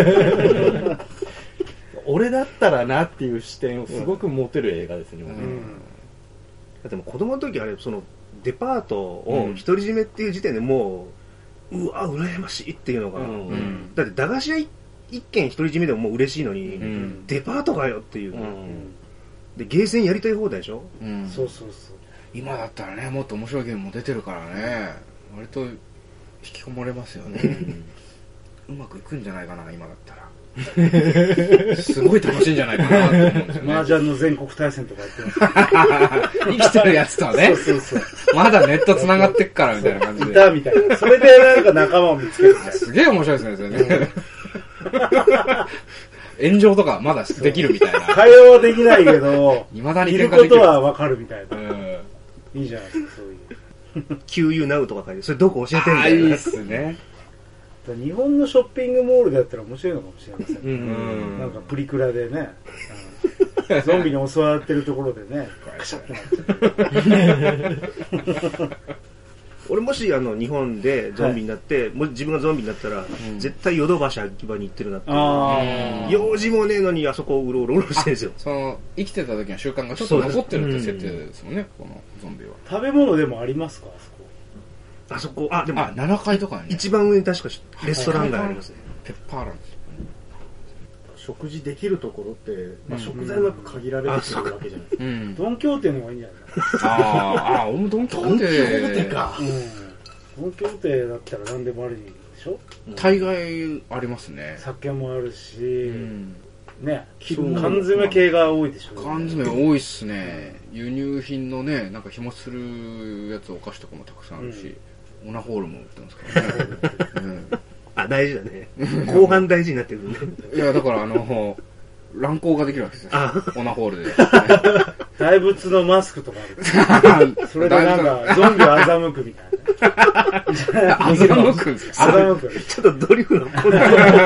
俺だったらなっていう視点をすごく持てる映画ですね。うん、 だってもう子供の時あれそのデパートを独り占めっていう時点でもう、うわ羨ましいっていうのが、うん、だって駄菓子屋一軒独り占めでももう嬉しいのに、うん、デパートかよっていう、うん、でゲーセンやりたい放題でしょ、 うん、そうそうそう。 今だったらねもっと面白いゲームも出てるからね、割と引き込まれますよね。うまくいくんじゃないかな今だったら。すごい楽しいんじゃないかなと思うんですよね。 麻雀の全国対戦とかやってます。 生きてるやつとね。そうそうそう。まだネット繋がってっからみたいな感じで。 いたみたいな。それでなんか仲間を見つけるみたいな。 すげえ面白いですね、それね。炎上とかまだできるみたいな。 会話はできないけど、 未だにいることはわかるみたいな。うん、いいじゃないですか、そういう。 キューユーナウとか書いて、それどこ教えてんだよ。 あ、いいっすね。 日本のショッピングモールでやったら面白いのかもしれませんね。うん、なんかプリクラでね、ゾンビに襲われてるところでね、カシャッて俺もしあの日本でゾンビになって、はい、もし自分がゾンビになったら、うん、絶対ヨドバシ秋葉に行ってるなっていう。用事もねえのにあそこをうろうろうろしてるんですよ。 その生きてた時の習慣がちょっと残ってるって設定ですもんね、うん、このゾンビは。 食べ物でもありますか、あそこ。 あそこ、あ、でも、 あ、ななかいとかね。 一番上に確かレストラン街ありますね。 ペッパーランチ。 食事できるところって、まあ、食材もやっぱ限られてるわけじゃないですか。うん、 ドンキョーテの方がいいんじゃないですか。ああ、俺もドンキョーテ。ドンキョーテか。 うん。ドンキョーテだったら何でもあるでしょ、 うん、大概ありますね。 酒もあるし、うん、ね、缶詰系が多いでしょうね。 缶詰多いっすね。輸入品のね、なんか日持ちするやつお菓子とかもたくさんあるし。うん、オナホールも売ってますからね。うん、 あ、大事だね。後半大事になってくるね。 いや、だからあの、乱行ができるわけですよ。オナホールで。 大仏のマスクとかある。それでなんか、ゾンビを欺くみたいな。 欺くんですか？ 欺く。 ちょっとドリフのこんな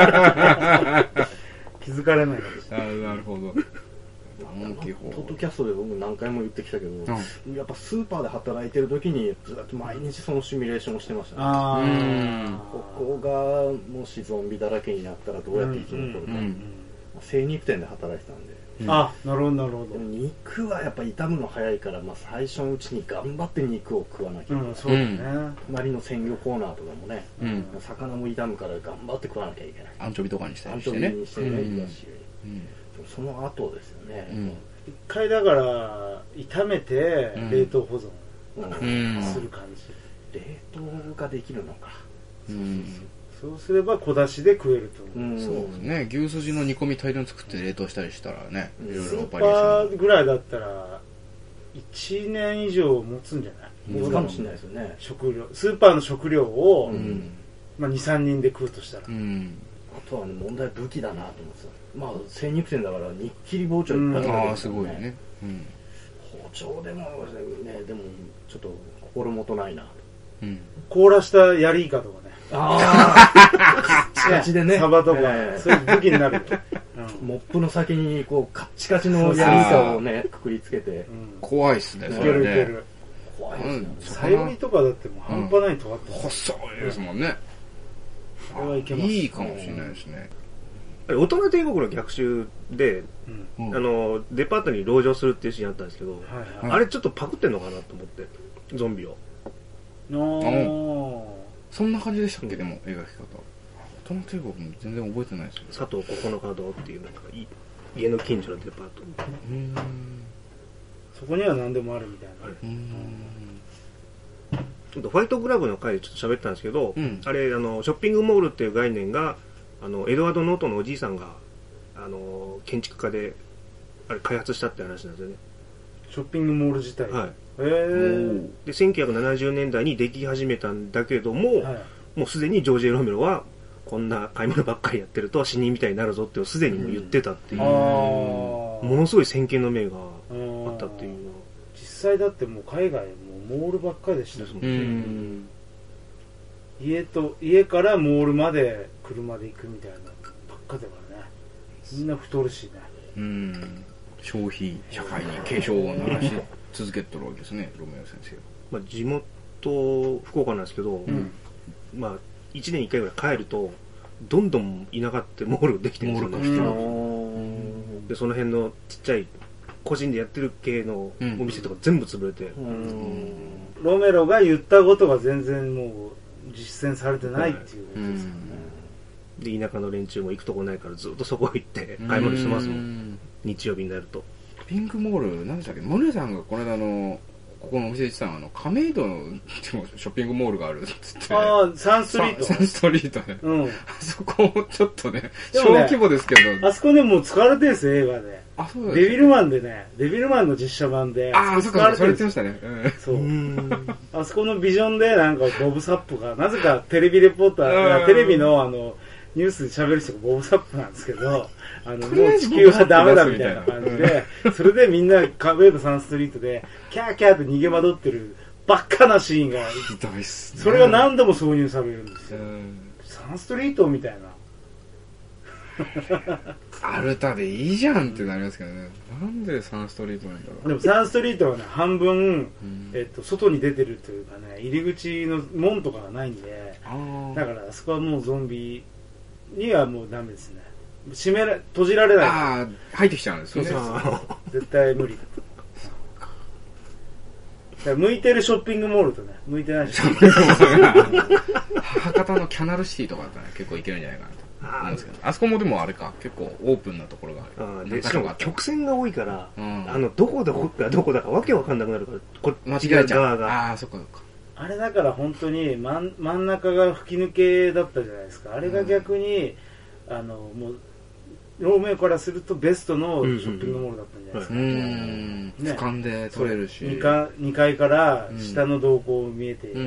気づかれないかもしれない。 なるほど。 ポッドキャストで僕何回も言ってきたけど、うん、やっぱスーパーで働いてる時にずっと毎日そのシミュレーションをしてましたね。あここがもしゾンビだらけになったらどうやって生き残るか、うんうん、精肉店で働いてたんで、 うん、あ、なるほどなるほど。 肉はやっぱ傷むの早いから、まあ、最初のうちに頑張って肉を食わなきゃいけない、うん、 そうだね、 隣の鮮魚コーナーとかもね、うん、魚も傷むから頑張って食わなきゃいけない。 アンチョビとかにしたりしてね、 アンチョビにしてね、うんうん、その後ですよね、うん、 一回だから炒めて冷凍保存する感じ、 うん、冷凍ができるのか、 うん、そうすれば小出しで食えると思う、 うん、そうですね。牛すじの煮込み大量に作って冷凍したりしたらね、 いろいろバリエーションスーパーぐらいだったらいちねん以上持つんじゃない？ 持つかもしれないですよね。 食料スーパーの食料を、うん、まあ、にさんにんで食うとしたら、うん、 あとは、ね、問題武器だなと思ってた。まあ精肉店だからにっきり包丁いっぱい、 うん、ああすごいね、うん、 包丁でもね、でもちょっと心もとないな、 うん、凍らしたヤリイカとかね、 ああカッチカチでね、 サバとか、えー、そういう武器になるよ、 うん、モップの先にこうカッチカチのヤリイカをねくくりつけて、うん、 怖いっすね、 それね、いけるいける、 怖いですね。 サヨリとかだってもう半端ないと尖って、 うん、細いですもんね、 それはいけます。 いいかもしれないですね。 大人帝国の逆襲で、うん、あのデパートに籠城するっていうシーンあったんですけど、はいはい、あれちょっとパクってんのかなと思って、ゾンビを。 そんな感じでしたっけ、でも描き方。大人帝国も全然覚えてないですよ。 佐藤ここの角っていうなんか家の近所のデパート。うーん、 そこには何でもあるみたいな。うーん、 ホワイトグラブの回でちょっと喋ったんですけど、うん、あれあのショッピングモールっていう概念があのエドワード・ノートンのおじいさんがあの建築家であれ開発したって話なんですよね。 ショッピングモール自体、 はい、 へえ。 でせんきゅうひゃくななじゅうねんだいにでき始めたんだけども、はい、もうすでにジョージ・ロメロはこんな買い物ばっかりやってると死人みたいになるぞってすでにもう言ってたっていう、うん、ものすごい先見の明があったっていうの。 実際だってもう海外もモールばっかりでしたもんね。うん、家と家からモールまで車で行くみたいなばっかだからね。みんな太るしね。 うん、消費社会に警鐘を鳴らし続けてるわけですね、ロメオ先生は。 まあ、地元福岡なんですけど、うん、まあいちねんいっかいぐらい帰るとどんどん田舎ってモールできてるんですよね。モールでその辺のちっちゃい個人でやってる系のお店とか全部潰れて、うん、 ロメロが言ったことが全然もう実践されてないっていうことですよね。 うん、で田舎の連中も行くとこないからずっとそこ行って買い物してますもん。うん、日曜日になると。 ピンクモール何でしたっけ、モネさんがこの間のここのお店で言ってたのはあの亀戸のショッピングモールがあるっつって、 ああサンストリートサンストリートね、うん、あそこもちょっとね小規模ですけど、 あそこでもう使われてるんですよ映画で。あ、そうですね、デビルマンでね、デビルマンの実写版でああそこ使われてるんです。それ言ってましたね、 うん、そうあそこのビジョンでなんかボブサップがなぜかテレビレポーターテレビのあのニュースで喋る人がボブサップなんですけど、あのもう地球はダメだみたいな感じで、それでみんな亀戸サンストリートでキャーキャーって逃げ惑ってるばっかなシーンが、 ひどいっすね、 それが何度も挿入されるんですよ。サンストリートみたいなアルタでいいじゃんってなりますけどね。なんでサンストリートなんだろう。 でもサンストリートはね半分、うん、えっと、外に出てるというかね、入り口の門とかがないんで、だからあそこはもうゾンビにはもうダメですね。閉めら閉じられない。 ああ、入ってきちゃうんですよね。そうそう絶対無理。だから向いてるショッピングモールとね、向いてないショッピングモール。 博多のキャナルシティとかだったら、ね、結構行けるんじゃないかなと思うんですけど、あそこもでもあれか、結構オープンなところがある。 あでしかも曲線が多いから、うん、あのどこだこどこだかわけわかんなくなるから、こ間違えちゃう側が。ああ、そっかそっか。 あれだから本当に真ん、真ん中が吹き抜けだったじゃないですか。あれが逆に、うん、あのもうローメオからするとベストのショッピングモールだったんじゃないですか。うんうん、 ね、俯瞰で撮れるし 2, 階にかいから下の動向見えて、うん、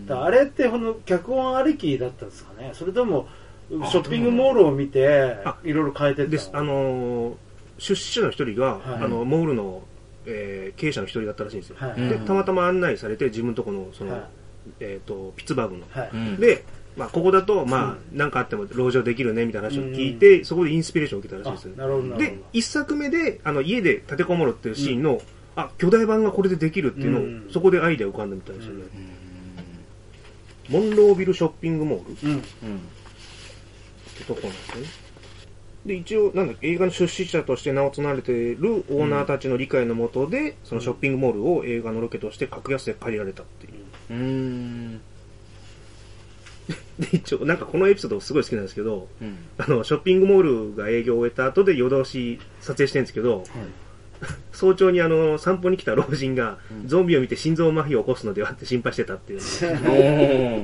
だあれってほんの脚本ありきだったんですかね。それともショッピングモールを見ていろいろ変えてったのです。あのー、出資者の一人が、はい、あのモールの、えー、経営者の一人だったらしいんですよ、はい、でたまたま案内されて自分のとこのその、はい、えー、とピッツバーグの、はい、で、まあ、ここだとまあ何かあっても籠城できるねみたいな話を聞いて、うん、そこでインスピレーションを受けたらしいですよね。で一作目であの家で立てこもるっていうシーンの、うん、あ巨大版がこれでできるっていうのを、うん、そこでアイデア浮かんだみたいですよね、うん、モンロービルショッピングモール、うんうん、ってとこなんですね。で一応なんだ映画の出資者として名を連ねているオーナーたちの理解のもとで、うん、そのショッピングモールを映画のロケとして格安で借りられたっていう。うーんで一応なんかこのエピソードすごい好きなんですけど、うん、あのショッピングモールが営業を終えた後で夜通し撮影してるんですけど、はい、早朝にあの散歩に来た老人がゾンビを見て心臓麻痺を起こすのではって心配してたっていう、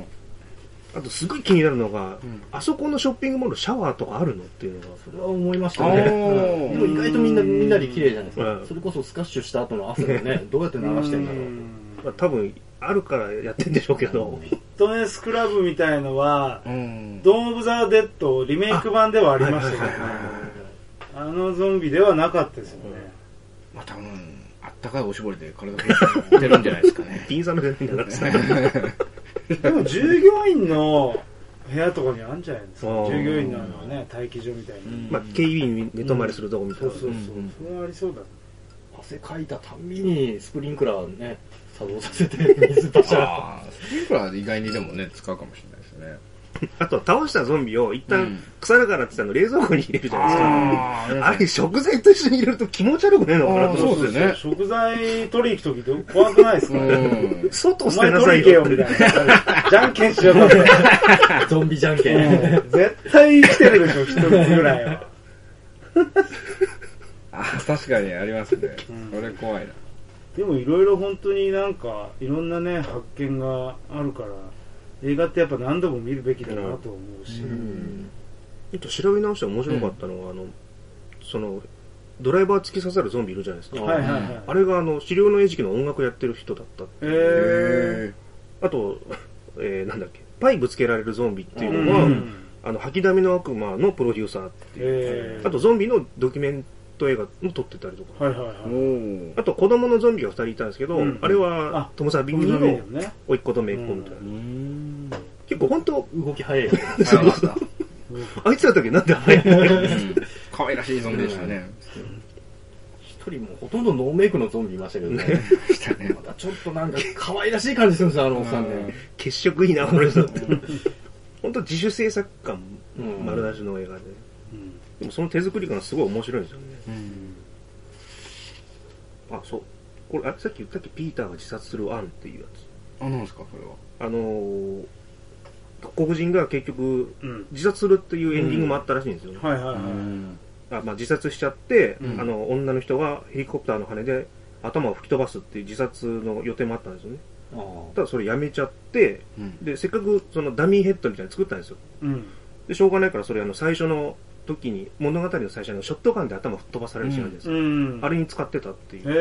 あとすごい気になるのが、うん、あそこのショッピングモールシャワーとかあるのっていうのがそれは思いましたね。でも意外とみんなみんなで綺麗じゃないですか、うん、それこそスカッシュした後の汗がねどうやって流してるんだろう。 まあ、多分あるからやってんでしょうけど、 フィットネスクラブみたいのは、うん、ドーン・オブ・ザ・デッドリメイク版ではありましたけどね、あのゾンビではなかったですよね、 うん、まあ多分あったかいおしぼりで体を出るんじゃないですかね。 ピンサの出るんじゃないですかね。 でも従業員の部屋とかにあるんじゃないですか。従業員のあのね待機所みたいな、うん、 まあ警備員寝泊まりするとこみたいな、うん、 そうそうそう、うん、それはありそうだ。 汗かいたたんびにスプリンクラーね作動させて水バシャースプリンクラー意外にでもね使うかもしれないですね。 あと倒したゾンビを一旦腐るからって言ったの冷蔵庫に入れるじゃないですか、うん、あれ食材と一緒に入れると気持ち悪くねえのかなと思って。 そうですね。食材取り行くとき怖くないですか、ね、 外捨てなさいよみたいな。 じゃんけんしようと思ってゾンビじゃんけん、 うん、絶対生きてるでしょ一人ぐらいは。 あ確かにありますね、うん、それ怖いな。 でもいろいろ本当になんかいろんなね発見があるから映画ってやっぱ何度も見るべきだなと思うし、うん、 えっと調べ直して面白かったのは、うん、あのそのドライバー突き刺さるゾンビいるじゃないですか、 はいはいはい、 あれがあの狩猟の餌食の音楽やってる人だったっていう、 えー、あと、えー、なんだっけパイぶつけられるゾンビっていうのは、うん、あの吐きだめの悪魔のプロデューサーっていう、えー、あとゾンビのドキュメント映画も撮ってたりとか、 はいはいはい、 あと子供のゾンビがふたりいたんですけど、うん、あれはトム・サビニーの甥っ子と姪っ子みたいな、うん、結構本当動き早いあいつらだけなんで早い可愛らしいゾンビでしたね。 一人もほとんどノーメイクのゾンビいましたけどね。またちょっとなんか可愛らしい感じするんですよ、あのおっさんね。 血色いいな、これさ。本当自主制作感丸出しの映画で。うん、でもその手作り感がすごい面白いんですよね。うん、あ、そう。これ、あ、さっき言ったっけ、ピーターが自殺する案っていうやつ。 あ、なんですか、これは。 あのー、黒人が結局、うん、自殺するっていうエンディングもあったらしいんですよね。 うん、はいはいはい。 あまあ、自殺しちゃって、うん、あの女の人がヘリコプターの羽で頭を吹き飛ばすっていう自殺の予定もあったんですよね。ただそれやめちゃって、うん、でせっかくそのダミーヘッドみたいなの作ったんですよ。うん、でしょうがないからそれあの最初の時に物語の最初のショットガンで頭吹っ飛ばされるシーンですよ、うん、あれに使ってたっていう。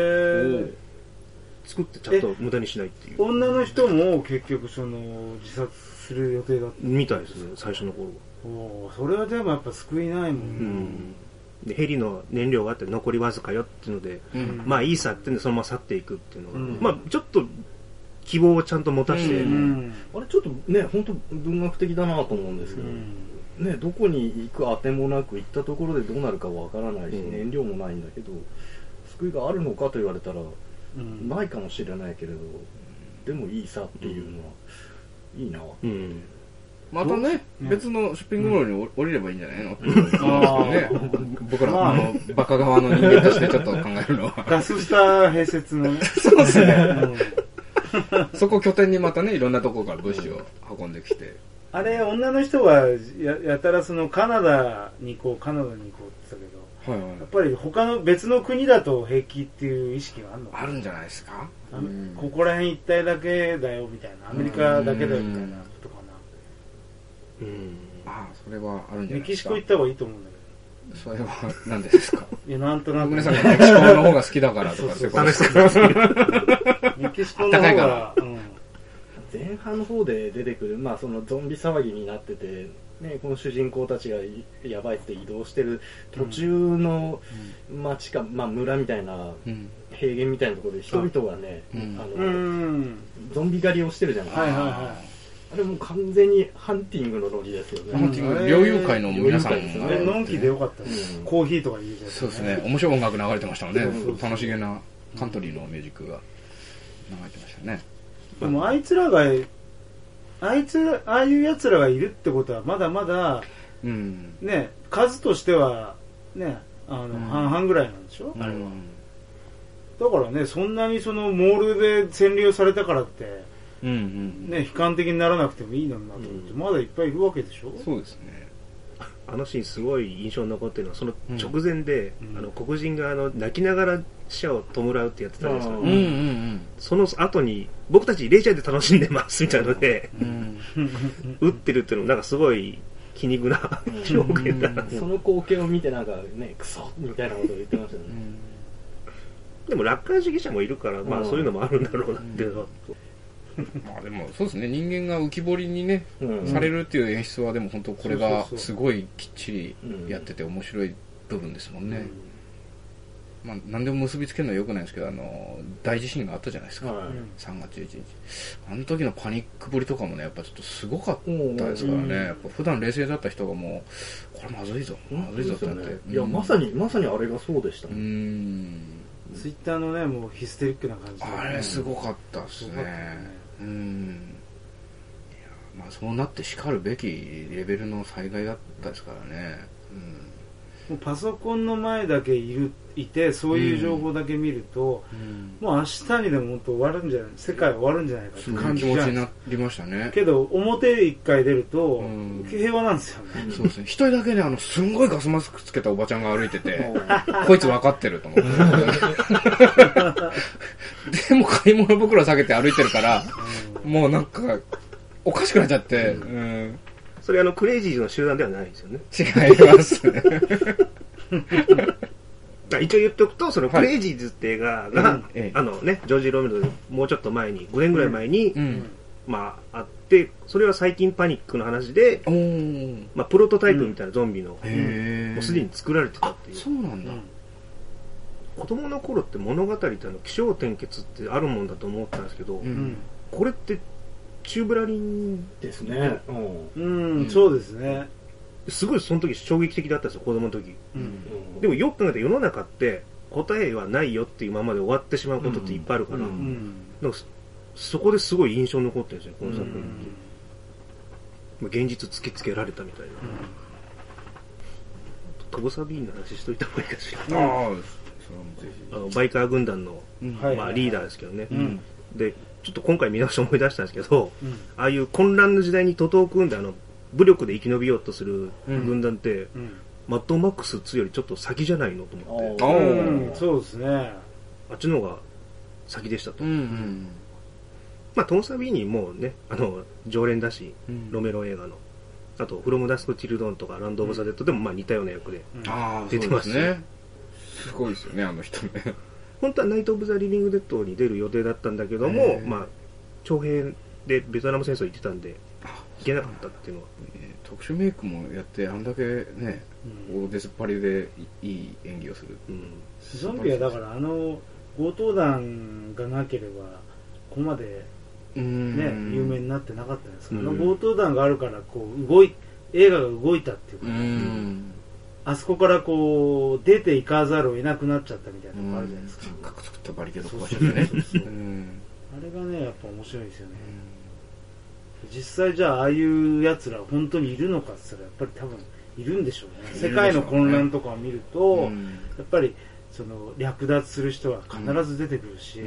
へ作ってちゃんと無駄にしないっていう。 女の人も結局その自殺する予定だったみたいですね、最初の頃は。 おそれはでもやっぱ救いないもんね。うんでヘリの燃料があって残りわずかよっていうので、うん、まあいいさってんでそのまま去っていくっていうのが、うん、まあちょっと希望をちゃんと持たして、うん、 あれちょっとね本当文学的だなと思うんですけど、うん、ねどこに行くあてもなく行ったところでどうなるかわからないし、うん、燃料もないんだけど救いがあるのかと言われたら、うん、ないかもしれないけれどでもいいさっていうのは、うん、いいな、うんまたね、別のショッピングモールに降りればいいんじゃないのって思うんですけどね。僕ら、あの、バカ側の人間としてちょっと考えるのは。 ガススター併設のね。 そうですね。そこを拠点にまたね、いろんなところから物資を運んできて。 あれ、女の人はや、やたらそのカナダに行こう、カナダに行こうって言ってたけど、はいはい、やっぱり他の別の国だと平気っていう意識があるのかな。 あるんじゃないですか。 ここら辺一帯だけだよみたいな、アメリカだけだよみたいな。 うん、ああそれはあるんじゃないですか。 メキシコ行った方がいいと思うんだけど。それは何でですか。 いやなんとなく。 皆さんがメキシコの方が好きだからとかそういうことですか。 メキシコの方が、うん、 前半の方で出てくるまあそのゾンビ騒ぎになっててねこの主人公たちがやばいって移動してる途中の町かまあ村みたいな平原みたいなところで人々がね、うん、あの、うん、ゾンビ狩りをしてるじゃないですか。はいはいはい。あれもう完全にハンティングのノリですよね。 ハンティング、猟友会の皆さんもね。のんきでよかったです、うん。コーヒーとか入れて、ね。 そうですね。面白い音楽流れてましたもんね。楽しげなカントリーのミュージックが流れてましたね。 でもあいつらが、あいつ、ああいう奴らがいるってことはまだまだ、うん、ね、数としては、ね、あの、うん、半々ぐらいなんでしょ、うん、あれは。だからね、そんなにそのモールで占領されたからって、うんうんね、悲観的にならなくてもいいのになと思って、うん、まだいっぱいいるわけでしょ。 そうですね。 あのシーンすごい印象に残ってるのはその直前で、うん、あの黒人があの泣きながら死者を弔うってやってたんですよ、うんうんうん、その後に僕たちレジャーで楽しんでますみたいなので、うん、打ってるっていうのもなんかすごい皮肉な表現だな、うん、 その光景を見てなんかねクソみたいなことを言ってましたよね、 うん、でも楽観主義者もいるから、まあ、そういうのもあるんだろうなっていうのは、うんまあでもそうですね人間が浮き彫りにね、うん、されるっていう演出はでも本当これがすごいきっちりやってて面白い部分ですもんね、うん、まあ何でも結びつけるのは良くないんですけどあの大地震があったじゃないですか、うん、さんがつじゅういちにちあの時のパニックぶりとかもねやっぱちょっとすごかったですからね、うん、やっぱ普段冷静だった人がもうこれまずいぞまずいぞってなって、ねうん、いやまさにまさにあれがそうでしたね。 うんツイッターのねもうヒステリックな感じで、ね、 あれすごかったですね。うんいやまあそうなってしかるべきレベルの災害だったですからね、うん、 パソコンの前だけいるいてそういう情報だけ見ると、うん、もう明日にでも本当終わるんじゃない世界終わるんじゃないかって感じ気持ちになりましたね。 けど表一回出ると、うん、平和なんですよね。 そうですね。一人だけねあのすんごいガスマスクつけたおばちゃんが歩いててこいつ分かってると思ってでも買い物袋下げて歩いてるから、うん、もうなんかおかしくなっちゃって、うんうん、 それあのクレイジーズの集団ではないですよね。 違いますね一応言っておくと、そのクレイジーズって映画が、はい、あのね、ジョージ・ロメロでもうちょっと前に、ごねんぐらい前に、うん、まあ、あって、それは最近パニックの話で、まあ、プロトタイプみたいなゾンビの、うん、もうすでに作られてたっていう。 そうなんだ。 子供の頃って物語ってあの、起承転結ってあるもんだと思ったんですけど、うん、これってチューブラリンですね。 うん、うん、そうですね。 すごいその時衝撃的だったんですよ、子供の時、うん、でもよく考えて世の中って答えはないよっていうままで終わってしまうことっていっぱいあるから、うんうん、なんか そ, そこですごい印象に残ってるんですよこの作品って、うん、現実突きつけられたみたいな、うん、トボサビーンの話しといた方がいいかしら、うん、ああのバイカー軍団の、うんまあ、リーダーですけどね、うん、でちょっと今回見直して思い出したんですけど、うん、ああいう混乱の時代に徒党を組んであの武力で生き延びようとする軍団って、うんうん、マッドマックスツーよりちょっと先じゃないのと思って、 うん、そうですね、 あっちの方が先でしたと、うんうん、まあトム・サビーニもねあの常連だし、うん、ロメロ映画のあとフロムダスク・チルドンとかランド・オブ・ザ・デッドでもまあ似たような役で出てますし、うん、 ね、すごいですよねあの人ね本当はナイト・オブ・ザ・リビング・デッドに出る予定だったんだけども、まあ徴兵でベトナム戦争行ってたんでいけなかったっていうのは、 えー、特殊メイクもやってあんだけね、うん、大出ずっぱりでいい演技をする、うん、 ゾンビはだからあの強盗団がなければここまで、ね、有名になってなかったんですけど、あの強盗団があるからこう動い映画が動いたっていうか、うん、あそこからこう出ていかざるを得なくなっちゃったみたいなとこあるじゃないですか。 感覚作ったバリケード壊しちゃってねあれがねやっぱ面白いですよね、うん、実際じゃあああいうやつら本当にいるのかって言ったらやっぱり多分いるんでしょうね。世界の混乱とかを見ると、うん、やっぱりその略奪する人は必ず出てくるし、うん、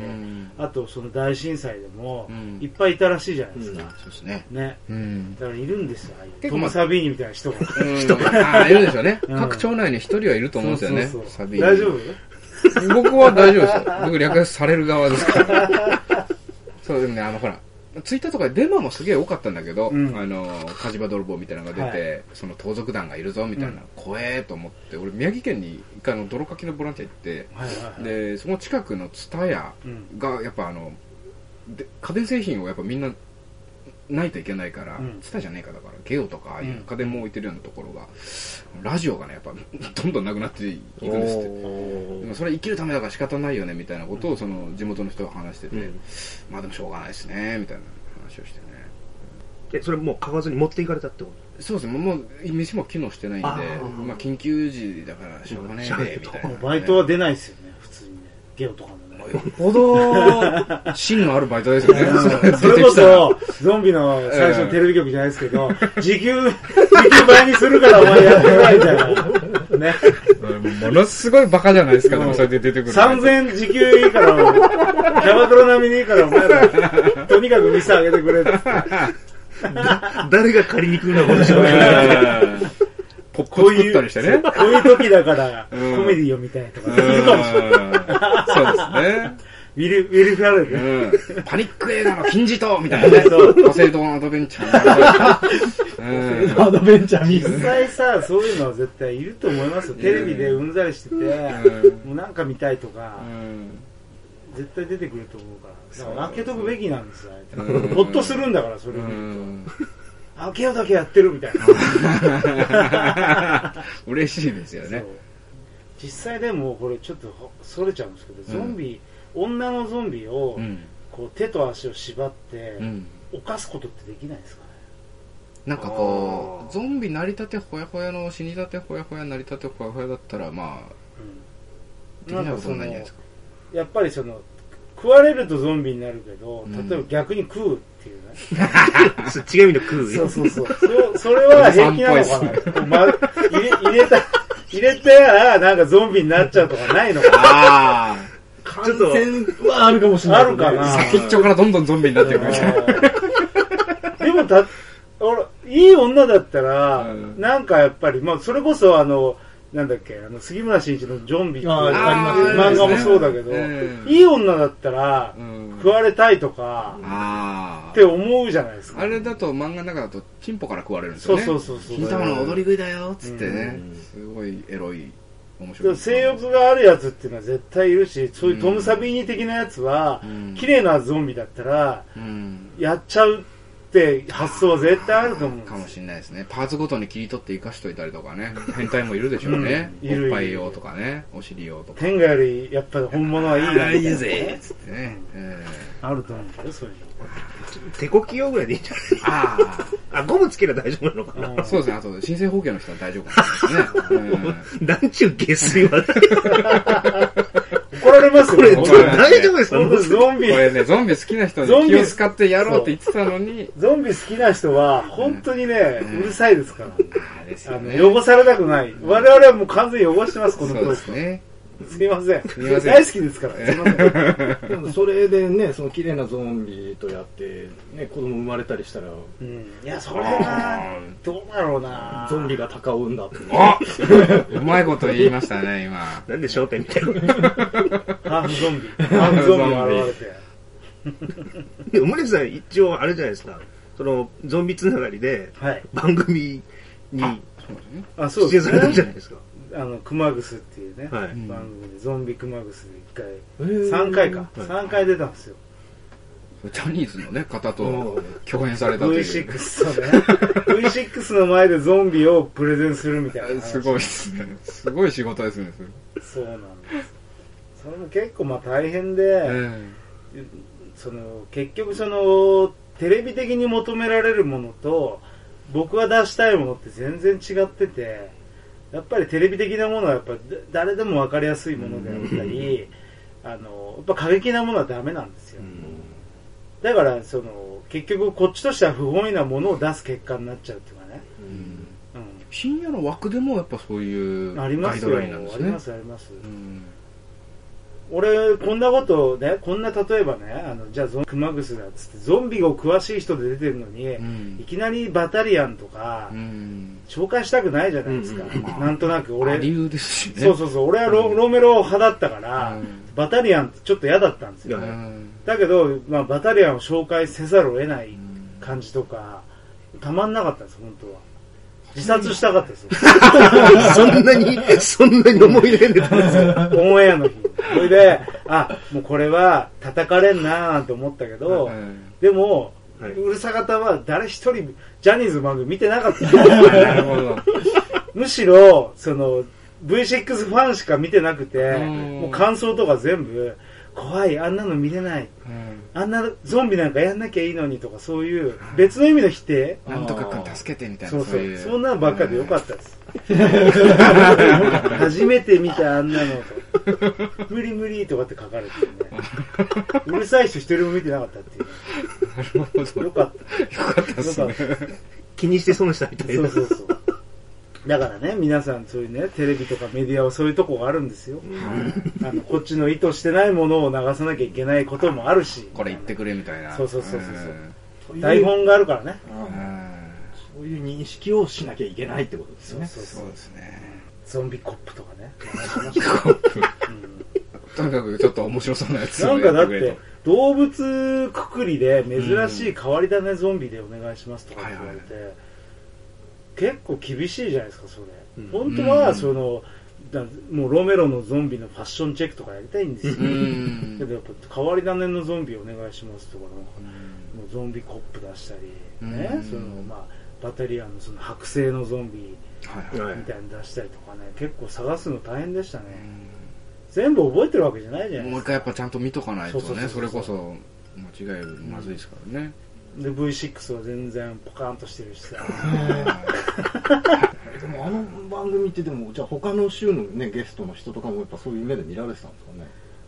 あとその大震災でもいっぱいいたらしいじゃないですか、うん、 そうですね、 ね、うん、だからいるんですよ、ああいうトム・サビーニみたいな人が、 うん、人があいるんですよね、うん、各町内に一人はいると思うんですよね。そうそうそう、サビーニ大丈夫？ 僕は大丈夫ですよ。僕略奪される側ですからそうでもね、あのほらツイッターとかでデマもすげえ多かったんだけど、うん、あの火事場泥棒みたいなのが出て、はい、その盗賊団がいるぞみたいな、うん、怖えと思って、俺宮城県に一回の泥かきのボランティア行って、はいはいはい、でその近くのツタヤがやっぱあので家電製品をやっぱみんなないといけないから、ツタじゃねえかだからゲオとかああいう家電も置いてるようなところが、うん、ラジオがねやっぱどんどんなくなっていくんですって。でもそれ生きるためだから仕方ないよねみたいなことをその地元の人が話してて、うん、まあでもしょうがないですねみたいな話をしてね。 えそれもう買わずに持っていかれたってこと？ そうですね、もう店も機能してないんで、あまあ緊急時だからしょうがないねみたいな、ね、 バイトは出ないですよね普通にね、ゲオとかも。 よっぽど芯のあるバイトですよねそれこそゾンビの最初のテレビ局じゃないですけど、時給時給倍にするからお前やってないみたいなねものすごいバカじゃないですか、でもそれで出てくるさんぜんえん時給いいからキャバクロ並みにいいからお前らとにかく店上げてくれって誰が借りに来るのかもしれないポップ作ったりしてね。 こういう時だから、コメディを見たいとか、いるかもしれない。 そうですね。 ウィル、ウィルフェアレルね、 うん。パニック映画の金字塔みたいなね。火星道のアドベンチャー。 うん、アドベンチャー実際さ、そういうのは絶対いると思いますよ。テレビでうんざりしてて、うん、もうなんか見たいとか、うん、絶対出てくると思うから。だから開けとくべきなんですよ。ほっとするんだから、それを見ると。開けようだけやってるみたいな嬉しいですよね。 実際でもこれちょっとそれちゃうんですけど、ゾンビ、うん、女のゾンビをこう手と足を縛って犯すことってできないですかね。 なんかこうゾンビ成り立てほやほやの死に立てほやほや成り立てほやほやだったらまあ、うん、できないことないんじゃないですか。 やっぱりその食われるとゾンビになるけど、例えば逆に食うっていうね。 違う意味の食う。 そうそうそう。そ, それは平気なのかな。ま、入れ、入れた、 入れて、あなんかゾンビになっちゃうとかないのかな。あ感染はあるかもしれない、 ね。あるかな。 先っちょからどんどんゾンビになっていくみたいな。 でもた、俺、いい女だったら、うん、なんかやっぱり、まあ、それこそあの、なんだっけ、あの、杉村真一のゾンビっていう漫画もそうだけど、うん、いい女だったら、うん、食われたいとか、あって思うじゃないですか。 あれだと漫画の中だと、チンポから食われるんですよね。 そうそうそうそう。 金玉の踊り食いだよ、つってね。すごいエロい。面白い性欲があるやつっていうのは絶対いるし、そういうトム・サビーニ的なやつは、うん、綺麗なゾンビだったら、うん、やっちゃうって発想は絶対あると思う。 かもしれないですね。パーツごとに切り取って生かしといたりとかね。変態もいるでしょうね。うん、いるおっぱい用とかね、お尻用とか。 天下よりやっぱり本物はいいな、 ね。いいぜつってね。 えー、あると思うんだよ、そういうの。 手こき用ぐらいでいいんじゃないああ、ゴムつければ大丈夫なのかな。 そうですね。あと、新生保険の人は大丈夫かもしれないですね。 なんちゅう下水は怒られますよ。 これ、大丈夫ですかゾンビ。 これね、ゾンビ好きな人に気を使ってやろうって言ってたのに。 ゾンビ好きな人は、本当にね、うるさいですから。あの、汚されたくない。我々はもう完全に汚してます、このそうですね。 すみません。すみません。大好きですから。すみません。 でもそれでね、その綺麗なゾンビとやって、ね、子供生まれたりしたら。 うん。いや、それは、どうだろうな。 ゾンビが鷹を産んだって、ね。 あうまいこと言いましたね、今。 なんで焦点みたいな。 ハーフゾンビ。ハーフゾンビが現れて。 で、森さん、一応あれじゃないですか。その、ゾンビつながりで、番組に、出演されたんじゃないですか。 あの、熊楠っていうね、はい、番組で、ゾンビ熊楠で一回、さんかいか、さんかい出たんですよ。 ジャニーズのね、方と共演されたという。 ブイシックス とね、ブイシックス の前でゾンビをプレゼンするみたいな。 すごいですね。すごい仕事ですね。 そうなんです。それも結構まあ大変で、えー、その、結局その、テレビ的に求められるものと、僕が出したいものって全然違ってて、やっぱりテレビ的なものはやっぱ誰でも分かりやすいものであったり、あの、やっぱ過激なものはダメなんですよ。だからその結局こっちとしては不本意なものを出す結果になっちゃうっていうかね。 うんうん、深夜の枠でもやっぱそういうガイドラインなんですね。 ありますあります。うん俺、こんなことね、こんな例えばね、あの、じゃあゾンビ熊楠だっつって、ゾンビが詳しい人で出てるのに、うん、いきなりバタリアンとか、うん、紹介したくないじゃないですか。うんうん、なんとなく俺、 理由ですしね。 そうそうそう、俺は ロ,、うん、ロメロ派だったから、うん、バタリアンってちょっと嫌だったんですよ。うん、だけど、まあ、バタリアンを紹介せざるを得ない感じとか、たまんなかったんです、本当は。自殺したかったですよ。 そんなに、そんなに思い入れんでたんですよ。 オンエアの日。それで、あ、もうこれは叩かれんなーなんて思ったけど、はい、でも、はい、うるさ方は誰一人、ジャニーズの番組見てなかった。なるほど。むしろ、その、ブイシックス ファンしか見てなくて、もう感想とか全部、怖い、あんなの見れない、うん、あんなゾンビなんかやんなきゃいいのにとかそういう別の意味の否定、 なんとかくん助けてみたいな、 そうそう、そんなのばっかでよかったです。初めて見たあんなのと無理無理とかって書かれてね、うるさい人一人も見てなかったっていう、 なるほど、 よかった、 よかったですね。 気にして損したみたいな。 そうそうそう。だからね、皆さんそういうね、テレビとかメディアはそういうとこがあるんですよ。あのこっちの意図してないものを流さなきゃいけないこともあるし。 これ言ってくれみたいな。 そうそうそうそう。台本があるからね。 そういう認識をしなきゃいけないってことですよね。 そうそうですね。 ゾンビコップとかね。 ゾンビコップ。とにかくちょっと面白そうなやつをやってくれと。なんかだって、動物くくりで珍しい変わり種ゾンビでお願いしますとか言われて、結構厳しいじゃないですか、それ。うん、本当は、その、もうロメロのゾンビのファッションチェックとかやりたいんですよ。けどやっぱ変わり種のゾンビお願いしますとか、もうゾンビコップ出したり、ね、その、まあ、バタリアンのその剥製のゾンビみたいに出したりとかね、結構探すの大変でしたね。全部覚えてるわけじゃないじゃないですか。 もう一回やっぱちゃんと見とかないとね、それこそ間違いまずいですからね。 で ブイシックス は全然ポカーンとしてるしさ。 でもあの番組ってでもじゃあ他の週のねゲストの人とかもやっぱそういう目で見られてたんです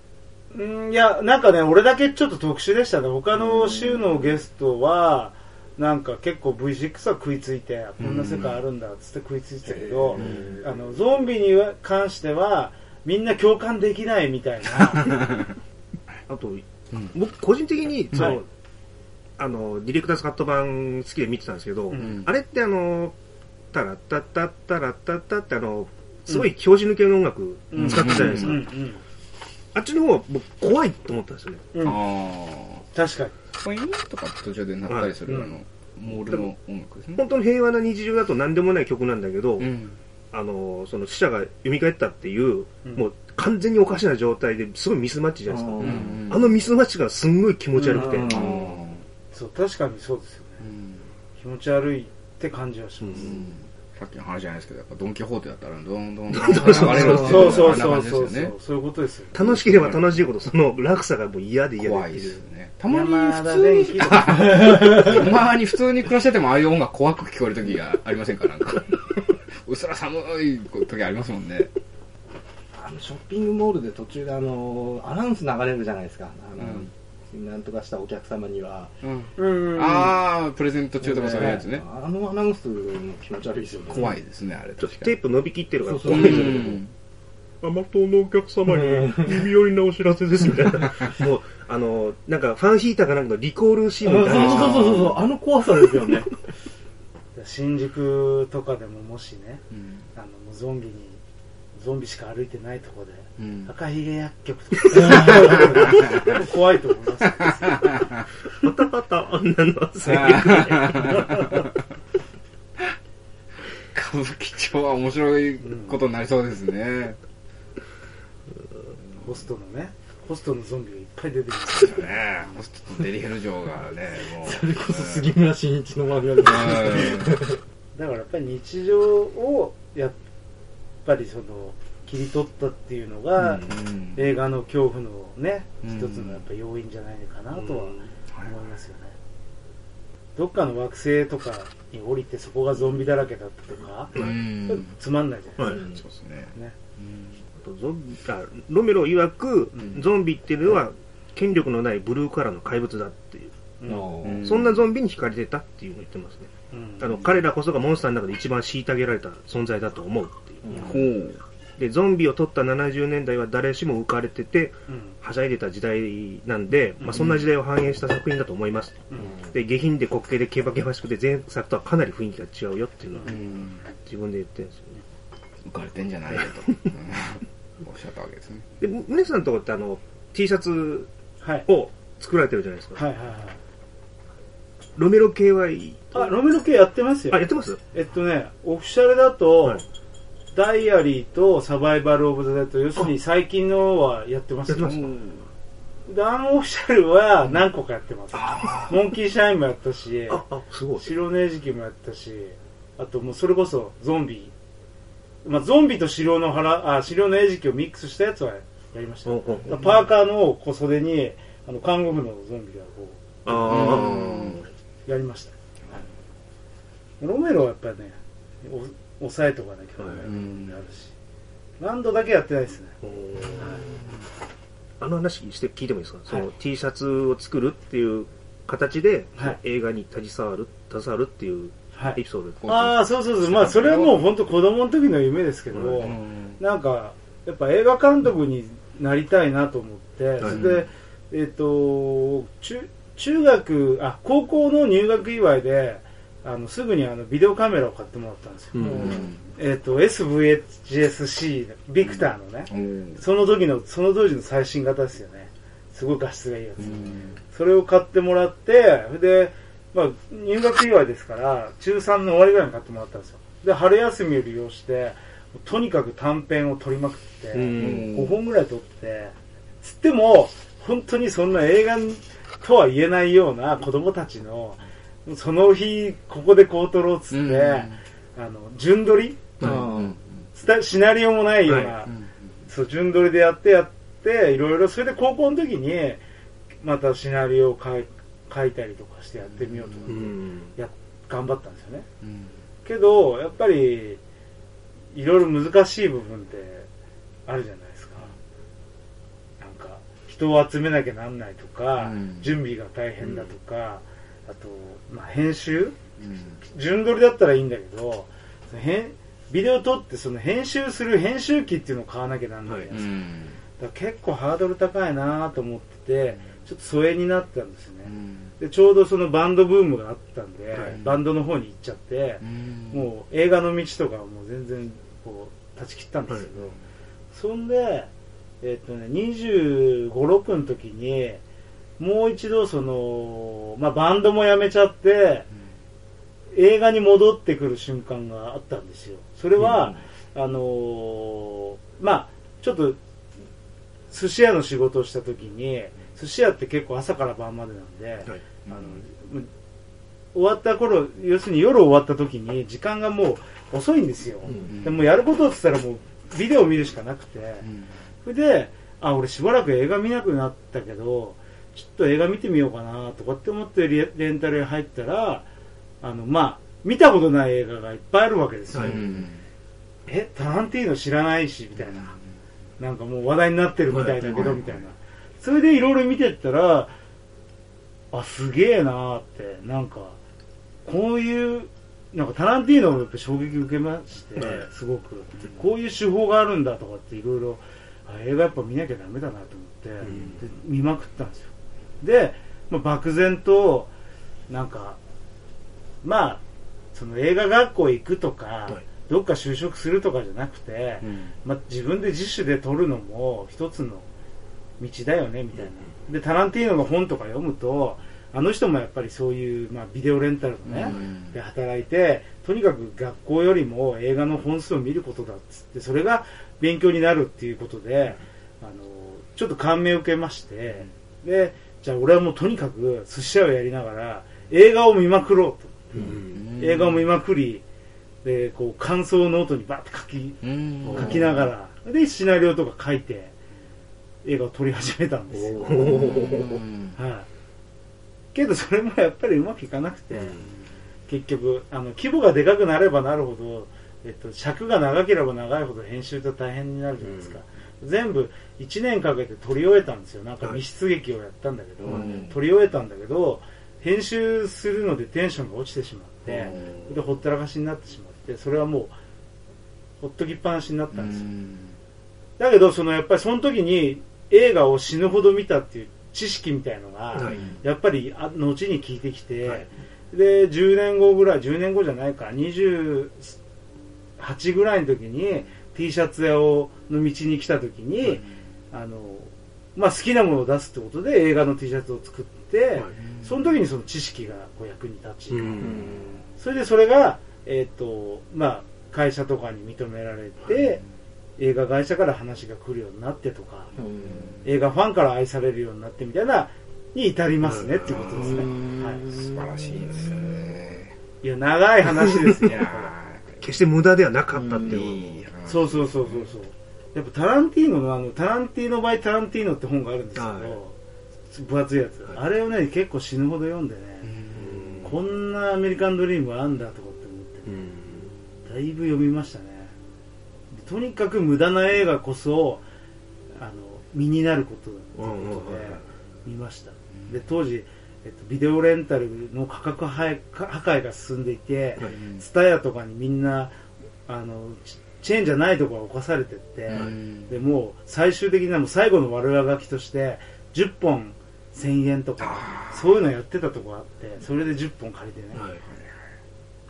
かね。 うん、いやなんかね俺だけちょっと特殊でしたね。他の週のゲストはなんか結構 ブイシックス は食いついて、こんな世界あるんだっつって食いついてたけど、あのゾンビに関してはみんな共感できないみたいな。 あと、うん、僕個人的にその、はい、あのディレクターズカット版好きで見てたんですけど、うん、あれってあのタラッタッタッタラッタッタってあのすごい拍子抜けの音楽使ってたじゃないですか。あっちの方は僕怖いと思ったんですよね。うん、 あ確かに。 ポインとか途中で鳴ったりする、はい、あのモールの音楽ですね。 本当に平和な日常だと何でもない曲なんだけど、うん、あのその死者が蘇ったっていう、うん、もう完全におかしな状態ですごいミスマッチじゃないですか。あ, うん、あのミスマッチがすんごい気持ち悪くて、うん、 そう確かにそうですよね、うん、気持ち悪いって感じはします、うん、 さっきの話じゃないですけどやっぱドンキホーテだったらどんどんどんどん流れるっていうそうそうそうそうそういうことですよ、ね、 楽しければ楽しいことその落差がもう嫌で嫌で怖いですね。たまに普通にたまに普通に暮らしててもああいう音楽怖く聞こえる時がありませんか？なんかうすら寒い時ありますもんね。 あのショッピングモールで途中であのアナウンス流れるじゃないですか。あの、うん、なんとかしたお客様には、 うんうん、ああプレゼント中とかそういうやつね。 あのアナウンスも気持ち悪いですよね。 怖いですねあれ。 ちょっとテープ伸びきってるから怖いですよね。甘党のお客様に耳寄りなお知らせですみたいな。もうあのなんかファンヒーターかなんかのリコールシーンみたいな。 そうそうそうそうあの怖さですよね。 新宿とかでももしね、うん、あのゾンビにゾンビしか歩いてないところで、うん、赤ひげ薬局とか怖いと思います。 パタパタ女のせい。 歌舞伎町は面白いことになりそうですね。 ホストのね、ホストのゾンビがいっぱい出てきましたね。ホストとデリヘル嬢がね、もうそれこそ杉村真一の漫画ですね。 だからやっぱり日常をやっぱりその切り取ったっていうのが、うん、映画の恐怖のね、うん、一つのやっぱ要因じゃないのかなとは思いますよね。うん、どっかの惑星とかに降りてそこがゾンビだらけだったとか、うん、つまんないじゃないですか。うん、そうですね。ねゾンあロメロ曰く、うん、ゾンビっていうのは権力のないブルーカラーの怪物だっていう、うん、そんなゾンビに惹かれてたっていうのを言ってますね。うん、あの彼らこそがモンスターの中で一番虐げられた存在だと思うっていう、うん、でゾンビを取ったななじゅうねんだいは誰しも浮かれてて、うん、はしゃいでた時代なんで、まあ、そんな時代を反映した作品だと思います、うん、で下品で滑稽でケバケバしくて前作とはかなり雰囲気が違うよっていうのは、うん、自分で言ってるんですよね。 浮かれてんじゃないよとおっしゃったわけですね。 で宗さんのところってあの T シャツを作られてるじゃないですか。はいはいはい。ロメロ系はいい。 あ、ロメロ系やってますよ。 あ、やってます？ えっとね、オフィシャルだと、はい、ダイアリーとサバイバルオブザ・デッド、要するに最近のはやってますよ。やってます。で、アンオフィシャルは何個かやってます。モンキーシャインもやったし、 ああすごい。 白の餌食もやったし、あともうそれこそゾンビ。まあ、ゾンビと白の腹、あ、白の餌食をミックスしたやつはやりました。パーカーの小袖に、あの、看護婦のゾンビがこう、あやりました。ロメロはやっぱりね、抑えとかなきゃいけないあるし、ランドだけやってないですね。 あの話して聞いてもいいですか？その T シャツを作るっていう形で、はい、映画に携わる、携わるっていう、はい、エピソード。 ああ、そうそうそう。まあ、それはもう本当子供の時の夢ですけど、うん、なんか、やっぱ映画監督になりたいなと思って、はい、それで、えっと、中、中学、あ、高校の入学祝いで、あの、すぐにあの、ビデオカメラを買ってもらったんですよ。うん、えっと、エスブイエイチエスシー、ビクターのね、うん、その時の、その当時の最新型ですよね。すごい画質がいいやつ。うん、それを買ってもらって、で、まあ、入学祝いですから、中さんの終わりぐらいに買ってもらったんですよ。で、春休みを利用して、とにかく短編を撮りまくって、ごほんぐらい撮って、つっても、本当にそんな映画とは言えないような子供たちの、その日、ここでこう撮ろうっつって、うん、あの、順撮り、うん、シナリオもないような、はい、そう順撮りでやってやって、いろいろ、それで高校の時に、またシナリオを書いて、書いたりとかしてやってみようと思って、うん、や頑張ったんですよね、うん、けどやっぱりいろいろ難しい部分ってあるじゃないですか。なんか人を集めなきゃなんないとか、うん、準備が大変だとか、 あと、まあ、編集、うん、順撮りだったらいいんだけど、ビデオ撮ってその編集する編集機っていうのを買わなきゃなんないじゃないですか。はい、だから結構ハードル高いなと思ってて、ちょっと疎遠になったんですよね。うん、でちょうどそのバンドブームがあったんで、はい、バンドの方に行っちゃって、うん、もう映画の道とかはもう全然こう断ち切ったんですけど、はい、そんで、えっとね、にじゅうご、ろくの時にもう一度その、まあ、バンドもやめちゃって、うん、映画に戻ってくる瞬間があったんですよ。それは、うん、あのー、まあちょっと寿司屋の仕事をした時に、寿司屋って結構朝から晩までなんで、はい、あの終わった頃、要するに夜終わった時に時間がもう遅いんですよ。うん、でもやることって言ったらもうビデオを見るしかなくて、うん、それで、あ、俺しばらく映画見なくなったけど、ちょっと映画見てみようかなとかって思ってレンタルに入ったら、あの、まあ、見たことない映画がいっぱいあるわけですよ。はい、え、タランティーノ知らないし、みたいな。なんかもう話題になってるみたいだけど、みたいな。それでいろいろ見てったら、あ、すげえなーって、なんか、こういう、なんかタランティーノもやっぱ衝撃受けまして、すごく。こういう手法があるんだとかっていろいろ、映画やっぱ見なきゃダメだなと思って、うん、で見まくったんですよ。で、まあ、漠然と、なんか、まあ、その映画学校行くとか、はい、どっか就職するとかじゃなくて、うん、まあ、自分で自主で撮るのも一つの道だよねみたいな。でタランティーノの本とか読むと、あの人もやっぱりそういう、まあ、ビデオレンタルのね、うん、で働いて、とにかく学校よりも映画の本数を見ることだっつって、それが勉強になるっていうことで、あのちょっと感銘を受けまして、でじゃあ俺はもうとにかく寿司屋をやりながら映画を見まくろうと、うん、映画を見まくり、でこう感想をノートにバーッと書き、うん、書きながらでシナリオとか書いて映画を撮り始めたんですよ。はい。けどそれもやっぱりうまくいかなくて、うん、結局あの規模がでかくなればなるほど、えっと、尺が長ければ長いほど編集って大変になるじゃないですか。うん、全部いちねんかけて撮り終えたんですよ。なんか密室劇をやったんだけど、はい、撮り終えたんだけど編集するのでテンションが落ちてしまって、うん、でほったらかしになってしまって、それはもうほっときっぱなしになったんですよ。うん、だけどそのやっぱりその時に映画を死ぬほど見たっていう知識みたいのが、はい、やっぱり後に聞いてきて、はい、でじゅうねんごぐらい、じゅうねんごじゃないか、にじゅうはちぐらいの時に T シャツ屋をの道に来た時に、はい、あのまあ、好きなものを出すってことで映画の T シャツを作って、はい、その時にその知識がこう役に立ち、うん、それでそれが、えーとまあ、会社とかに認められて、はい、映画会社から話が来るようになってとか、うん、映画ファンから愛されるようになってみたいなに至りますねっていうことですね。はい、 素晴らしいですね。 いや長い話ですよ。 決して無駄ではなかったっていう。 そうそうそうそうそう。やっぱタランティーノのあのタランティーノ by タランティーノって本があるんですけど、はい、分厚いやつ、はい、あれをね結構死ぬほど読んでね、こんなアメリカンドリームあんだとかって思って、だいぶ読みましたね。とにかく無駄な映画こそあの身になることだということで見ました。で当時、えっと、ビデオレンタルの価格破壊が進んでいて、ツタヤとかにみんなあのチェーンじゃないところが侵されてって、はい、でもう最終的にはもう最後の悪あがきとしてじゅっぽんせんえんとかそういうのやってたとこがあって、それでじゅっぽん借りてね、はい、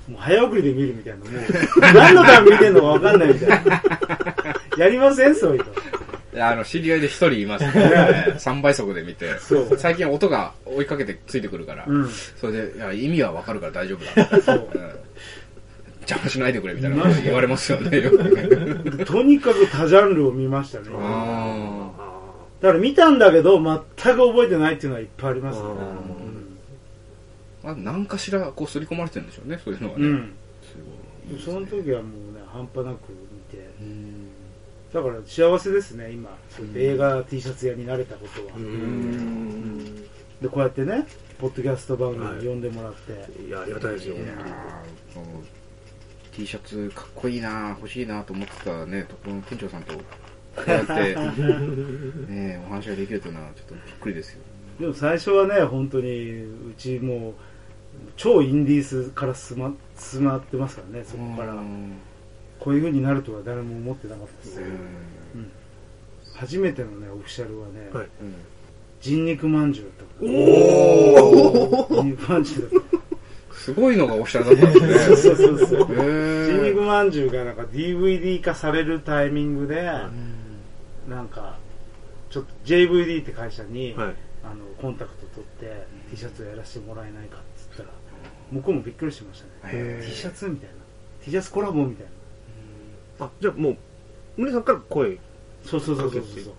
もう早送りで見るみたいな、もう何のため見てんのか分かんないみたいなやりませんそういうの。 いや、あの知り合いで一人いましたね。さんばい速で見て、最近音が追いかけてついてくるから、うん、それでいや意味は分かるから大丈夫だ。そう、うん、邪魔しないでくれみたいなこと言われますよね。 とにかく多ジャンルを見ましたね。あだから見たんだけど全く覚えてないっていうのはいっぱいありますね。 あ、うん、何かしらこう刷り込まれてるんでしょうね、そういうのはね。うん、 すごいいいですね。その時はもうね半端なく見て、うん、だから幸せですね今そうやって映画 T シャツ屋になれたことは。うん、でこうやってねポッドキャスト番組呼んでもらって、はい、 いやありがたいですよ。 T シャツかっこいいな欲しいなと思ってたねところの店長さんとこうやってねお話ができるというのはちょっとびっくりですよ。 でも最初はね本当にうちも超インディースから進ま進まってますからね。そこからこういう風になるとは誰も思ってなかったです、うん、初めてのねオフィシャルはね、はい、人肉まんじゅうだった。おお人肉まんじゅうだったすごいのがオフィシャルだったんですねそうそうそうそう人肉まんじゅうがなんか ディーブイディー 化されるタイミングで、うん、なんかちょっと ジェイブイディー って会社に、はい、あのコンタクト取って、うん、T シャツをやらせてもらえないかっつったら向こうもびっくりしましたね。 T シャツみたいな T シャツコラボみたいな。あ、じゃあもう宗さんから声そうそうそうそうそうそう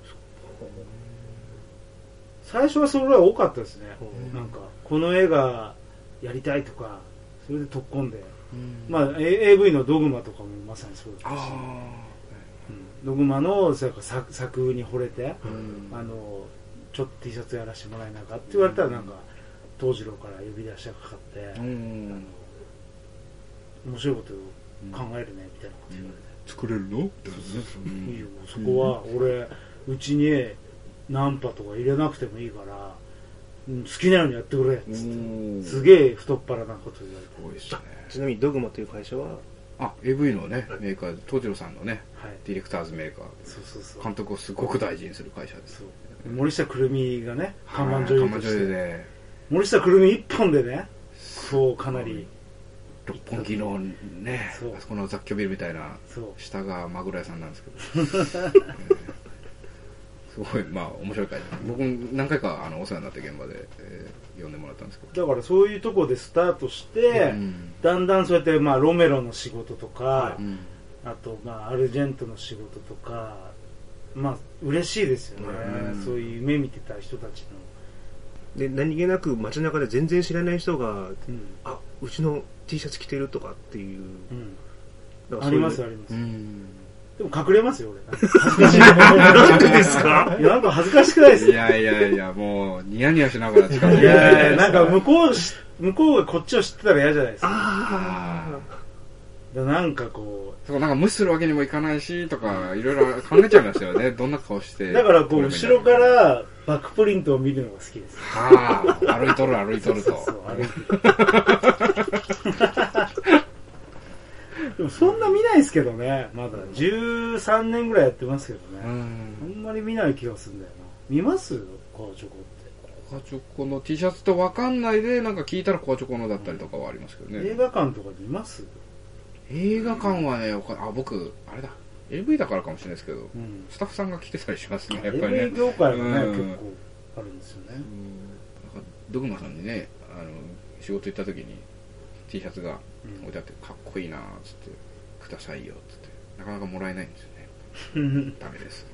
最初はそれぐらい多かったですね。なんかこの絵がやりたいとかそれで突っ込んで、うん、まあ エーブイ のドグマとかもまさにそうだったし、うん、ドグマの作作に惚れて、うん、あのちょっと T シャツやらせてもらえないかって言われたらなんか東次郎から呼び出しがかかって、うん、あの面白いことを考えるねみたいなこと言われて、 うん、作れるの？ いいよそこは俺うちにナンパとか入れなくてもいいから、うん、好きなようにやってくれっつってすげえ太っ腹なこと言われて、 ね、ちなみにドグマという会社はあ エーブイ のねメーカー東次郎さんのね、はい、ディレクターズメーカーそうそうそう監督をすごく大事にする会社です。 森下くるみがね看板女優としてで森下くるみ一本でねそうかなり六本木のねあそこの雑居ビルみたいな下がマグロ屋さんなんですけど、えーすごいまあ面白い会社。僕何回かあのお世話になって現場で、えー、呼んでもらったんですけどだからそういうところでスタートして、うん、だんだんそうやってまあロメロの仕事とか、うん、あとまあアルジェントの仕事とかまあ嬉しいですよね、うん、そういう夢見てた人たちので何気なく街中で全然知らない人が、うん、あうちの T シャツ着てるとかっていう、 うん、ありますあります、うんでも隠れますよ俺。恥ずかしい。なんでですか？ いやなんか恥ずかしくないですか？ いやいやいやもうニヤニヤしながら近づいて。 いやいやなんか向こう向こうがこっちを知ってたら嫌じゃないですか。ああ。なんかこう。そうなんか無視するわけにもいかないしとかいろいろ考えちゃいますよね。どんな顔して。 だからこう後ろからバックプリントを見るのが好きです。 はあ歩いとる歩いとると。そうそうそう歩いてる。 でもそんな見ないですけどねまだじゅうさんねんぐらいやってますけどね、うん、あんまり見ない気がするんだよな。見ますコアチョコって。 コアチョコの T シャツと分かんないでなんか聞いたらコアチョコのだったりとかはありますけどね、 うん、映画館とかで見ます？ 映画館はねあ僕あれだ エーブイ だからかもしれないですけど、うん、スタッフさんが来てたりしますねやっぱりね。 エーブイ 業界はね、うん、結構あるんですよね、うん、なんかドグマさんにねあの仕事行った時に T シャツが置いてあってかっこいいなーっつってくださいよっつってなかなかもらえないんですよねダメです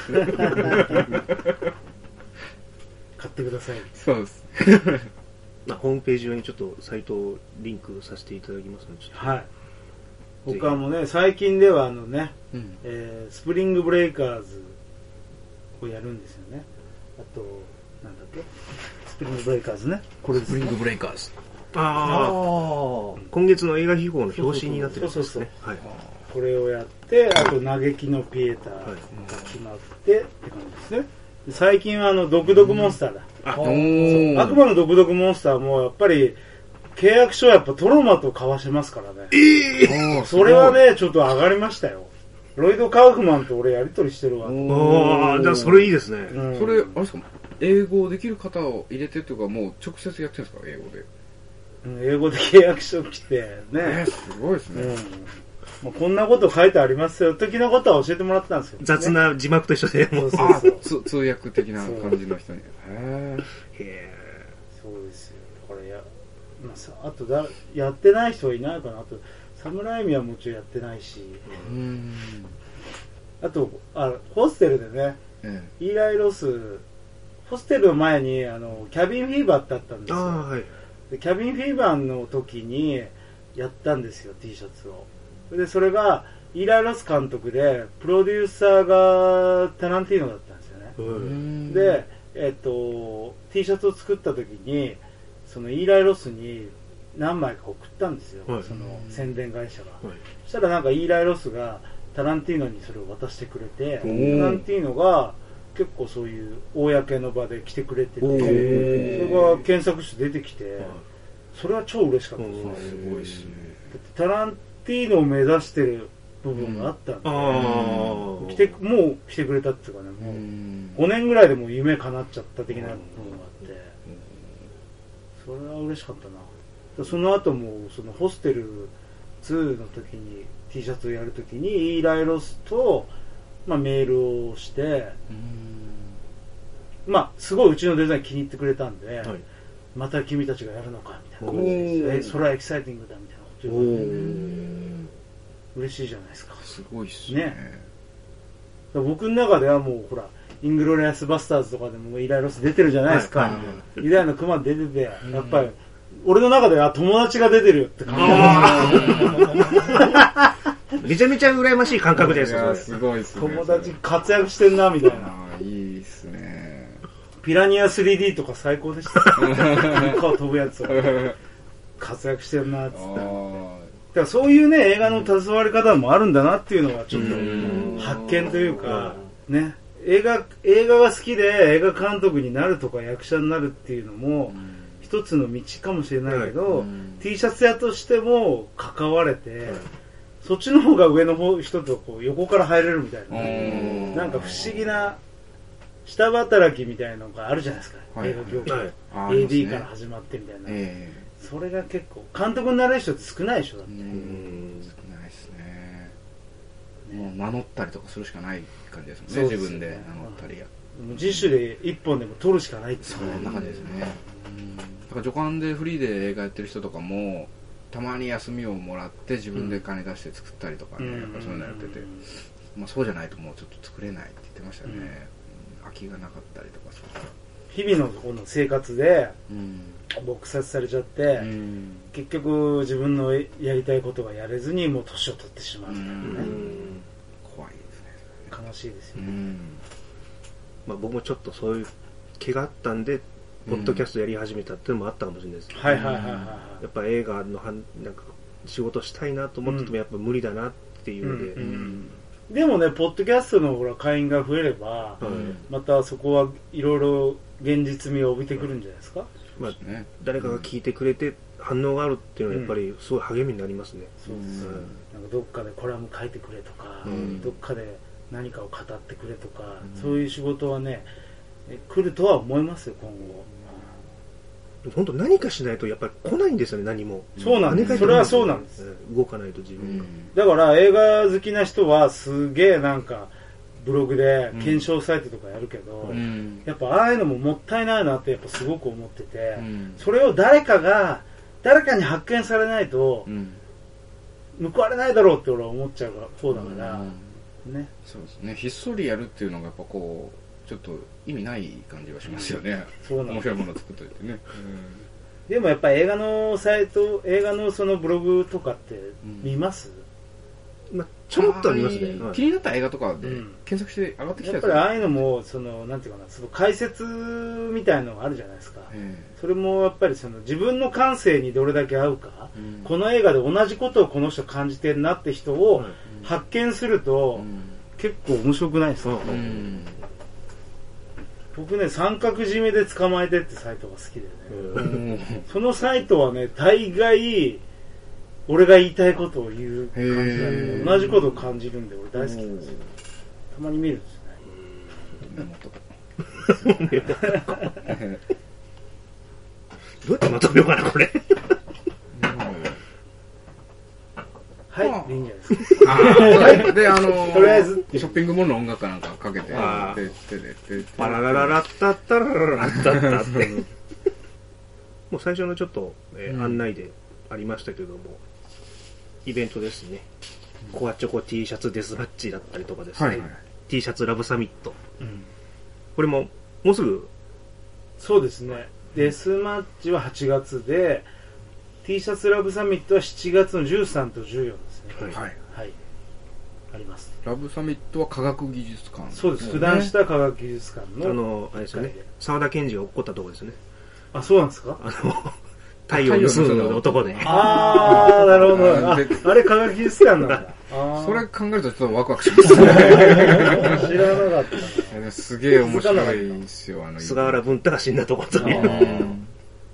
買ってください。 そうですホームページ上にちょっとサイトをリンクさせていただきますのではい他もね最近ではあのね、うんえー、スプリングブレイカーズをやるんですよね。あとなんだっけスプリングブレイカーズねこれスプリングブレイカーズああ今月の映画秘宝の表紙になってるんですね。 これをやってあと嘆きのピエターが決まって、はい、って感じですね。最近はあのドクドクモンスターだ、うん、あ悪魔のドクドクモンスターもやっぱり契約書はやっぱトロマと交わしてますからね。えー、それはねちょっと上がりましたよ。ロイド・カウフマンと俺やり取りしてるわ。 ああじゃあそれいいですね、 うん、それあれですか英語できる方を入れてっていうかもう直接やってるんですか英語で。 英語で契約書来てね、 えー、すごいですね、うんまあ、こんなこと書いてありますよ的なことは教えてもらってたんですよ、ね、 雑な字幕と一緒でそうそうそうつ通訳的な感じの人にへえそうですよ。これや、まあ、さあとだやってない人はいないかな。あとサムライミはもちろんやってないしうんあとあホステルでね、うん、イーライ・ロスホステルの前にあのキャビンフィーバーってあったんですよ。あ、はいでキャビンフィーバーの時にやったんですよ T シャツを。でそれがイーライ・ロス監督でプロデューサーがタランティーノだったんですよね、うん、で、えっと、T シャツを作った時にそのイーライ・ロスに何枚か送ったんですよ、はい、その宣伝会社が、はい、そしたらなんかイーライ・ロスがタランティーノにそれを渡してくれてタランティーノが結構そういう公の場で来てくれててそれが検索して出てきてそれは超嬉しかったですね。 すごいですね。 タランティーノを目指してる部分があったんで、うん、来てもう来てくれたっていうかね、もうごねんぐらいでもう夢叶っちゃった的な部分があって、それは嬉しかったな。その後もそのホステルツーの時に T シャツをやる時にイーライロスと、まあ、メールをして、まあすごいうちのデザイン気に入ってくれたんで、はい、また君たちがやるのかみたいな感じで、えそれはエキサイティングだみたいなこと言われて、嬉しいじゃないですか。 すごいっすね。ね、 僕の中ではもうほらイングロリアスバスターズとかでもイーライロス出てるじゃないですか。イーライのクマ出てて、やっぱり俺の中では友達が出てるって感じ。めちゃめちゃ羨ましい感覚ですよ。 すごいですね。 友達活躍してんなみたいな。 あいいですね。 ピラニア スリーディー とか最高でした。顔飛ぶやつを活躍してるなっつって。だからそういうね映画の携わり方もあるんだなっていうのはちょっと発見というかね。映画映画が好きで映画監督になるとか役者になるっていうのも一つの道かもしれないけど、T シャツ屋としても関われて、そっちの方が上の方人とこう横から入れるみたいな、なんか不思議な下働きみたいなのがあるじゃないですか、はい、映画業界、はい、エーディー から始まってみたいな、えー、それが結構監督になれる人って少ないでしょだって。うん、 少ないですね。もう名乗ったりとかするしかない感じですもんね。自分で名乗ったりや自主で一本でも撮るしかないってそんな感じですね。だから助監でフリーで映画やってる人とかもたまに休みをもらって自分で金出して作ったりとかね、うん、やっぱそういうのやってて、まあ、そうじゃないともうちょっと作れないって言ってましたね、うん、空きがなかったりとかそう日々のこの生活で撲殺されちゃって、うん、結局自分のやりたいことがやれずにもう年を取ってしまうみたいなね、うん、 怖いですね。 悲しいですよね、 うんまあ、僕もちょっとそういう気があったんでポッドキャストやり始めたっていうのもあったかもしれないです、 うん、はいはいはいはい。 やっぱ映画のなんか仕事したいなと思っててもやっぱ無理だなっていうので、うんうんうん、でもねポッドキャストのほら会員が増えれば、うん、またそこはいろいろ現実味を帯びてくるんじゃないですか、 うんまあね、誰かが聞いてくれて反応があるっていうのはやっぱりすごい励みになりますね、 うん、そうです、うん、なんかどっかでコラム書いてくれとか、うん、どっかで何かを語ってくれとか、うん、そういう仕事はね来るとは思いますよ今後。 本当何かしないとやっぱり来ないんですよね。何もそうなんです。それはそうなんです。 動かないと自分が、うん、 だから映画好きな人はすげえなんかブログで検証サイトとかやるけど、うん、やっぱああいうのももったいないなってやっぱすごく思ってて、うん、それを誰かが誰かに発見されないと、うん、報われないだろうって俺は思っちゃう方だから、うん、ね。 そうですね。ひっそりやるっていうのがやっぱこうちょっと意味ない感じがしますよね。そうなん面白いものを作っといてね、うん、 でもやっぱり映画のサイト映画のそのブログとかって見ます、 うんまあ、ちょろっとは見ますね。 気になった映画とかで検索して上がってきたやつ、 やっぱりああいうのもそのなんていうかなその解説みたいなのがあるじゃないですか、それもやっぱりその自分の感性にどれだけ合うか、うん、この映画で同じことをこの人感じてるなって人を発見すると、うん、結構面白くないですか、うんうん僕ね三角締めで捕まえてってサイトが好きでねそのサイトはね大概俺が言いたいことを言う感じなんで同じことを感じるんで俺大好きなんですよ。たまに見るんですよねどうやってまとめようかなこれはい、いいんじゃないですか。 はい、で、あのー、 とりあえずショッピングモールの音楽かなんかかけて、で、 で、で、で、パララララッタッタラララッタッタって。もう最初のちょっと、えーうん、案内でありましたけども、イベントですね。うん、コアチョコ T シャツデスマッチだったりとかですね。はいはい、T シャツラブサミット。うん、これも、もうすぐ。 そうですね。デスマッチははちがつで、T シャツラブサミットはしちがつのじゅうさんとじゅうよっかですね。はい。はい。あります。 ラブサミットは科学技術館、ね。 そうです。九段下科学技術館の。 あの、あれですよね。沢田研二が起こったところですね。 あ、そうなんですか？ あの、太陽を盗む男で。 あー、なるほど。あ, あれ科学技術館なんだ。 それ考えるとちょっとワクワクしますね。知らなかった。 すげえ面白いんですよ。あの菅原文太が死んだところという。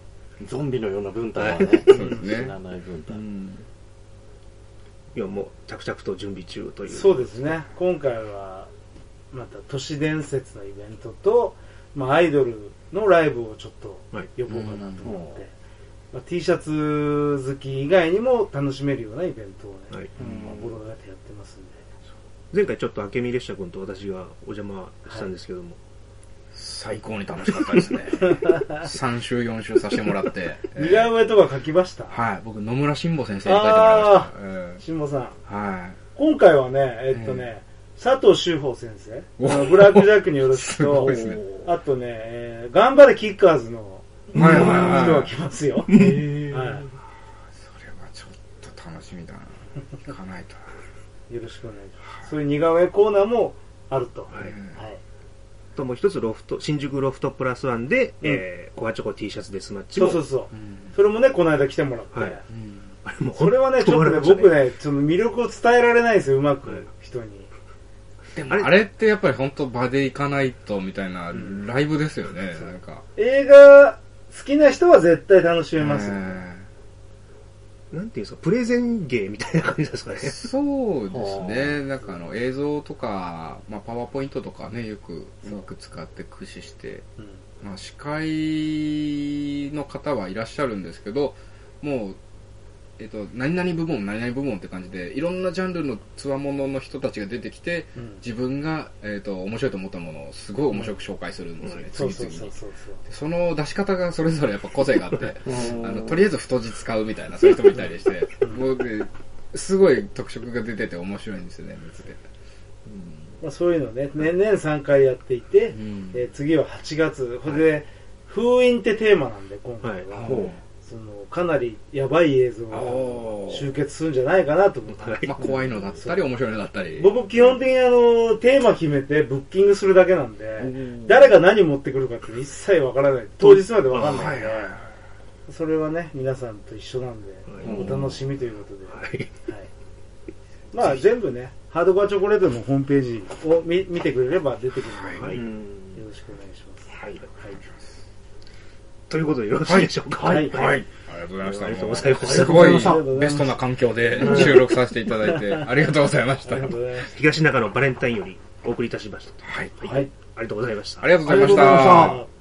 ゾンビのような文体はね、そうですね、知らない文体。 いや、もう着々と準備中という。 そうですね。今回はまた都市伝説のイベントと、まあ、アイドルのライブをちょっと呼ぼうかなと思って、はい、まあ、T シャツ好き以外にも楽しめるようなイベントをね、はい、まあ、ボロガテやってますんで。 前回ちょっと明美列車君と私がお邪魔したんですけども、はい、 最高に楽しかったですね。さん週よん週させてもらって。 似顔絵とか描きました？ はい。僕、野村慎吾先生に描いてもらいました。 えー、慎吾さん。 はい。 今回はね、えっとね、えー、佐藤修法先生、ブラックジャックによろしくと、ね、あとね、えー、頑張れキッカーズの人が来ますよ。はい。それはちょっと楽しみだな。行かないと。 よろしくお願いします。そういう似顔絵コーナーもあると。はい。はい。 ともう一つロフト、新宿ロフトプラスワンで、うん、えー、コアチョコ T シャツデスマッチも。 そうそうそう。うん、それもね、この間来てもらって。はい。うん、あれもそれはね、ちょっとね、僕ね、その魅力を伝えられないんですよ、うまく、うん、人に。 でもあれ、あれってやっぱり本当場で行かないとみたいなライブですよね、うん、なんか。 映画好きな人は絶対楽しめますよね。 なんていうんですか、プレゼン芸みたいな感じですかね。 そうですね。なんかあの映像とか、まあパワーポイントとかね、よく、よく使って駆使して、うん、まあ司会の方はいらっしゃるんですけど、もう、えっと、何々部門、何々部門って感じで、いろんなジャンルのつわものの人たちが出てきて、うん、自分が、えっと、面白いと思ったものをすごい面白く紹介するんですよね、うん、次々に。その出し方がそれぞれやっぱ個性があって、あの、とりあえず太字使うみたいな、そういう人もいたりして、もう、ね、すごい特色が出てて面白いんですよね、熱で。うん、 まあ、そういうのね、年々さんかいやっていて、うん、えー、次ははちがつ、これで、はい、封印ってテーマなんで、今回は。はい、そのかなりやばい映像が集結するんじゃないかなと思って、 まあ、怖いのだったり面白いのだったり、 僕基本的にあのテーマ決めてブッキングするだけなんで、誰が何持ってくるかって一切わからない、当日までわかんないんで、それはね皆さんと一緒なんでお楽しみということで、はいはい、まあ全部ねハードコアチョコレートのホームページを 見, 見てくれれば出てくるので、はい、よろしくお願いします。はい、はい、 ということでよろしいでしょうか。はい。 はい。ありがとうございました。ありがとうございました。すごいベストな環境で収録させていただいてありがとうございました。 東中野バレンタインよりお送りいたしました。はい。はい。ありがとうございました。 ありがとうございました。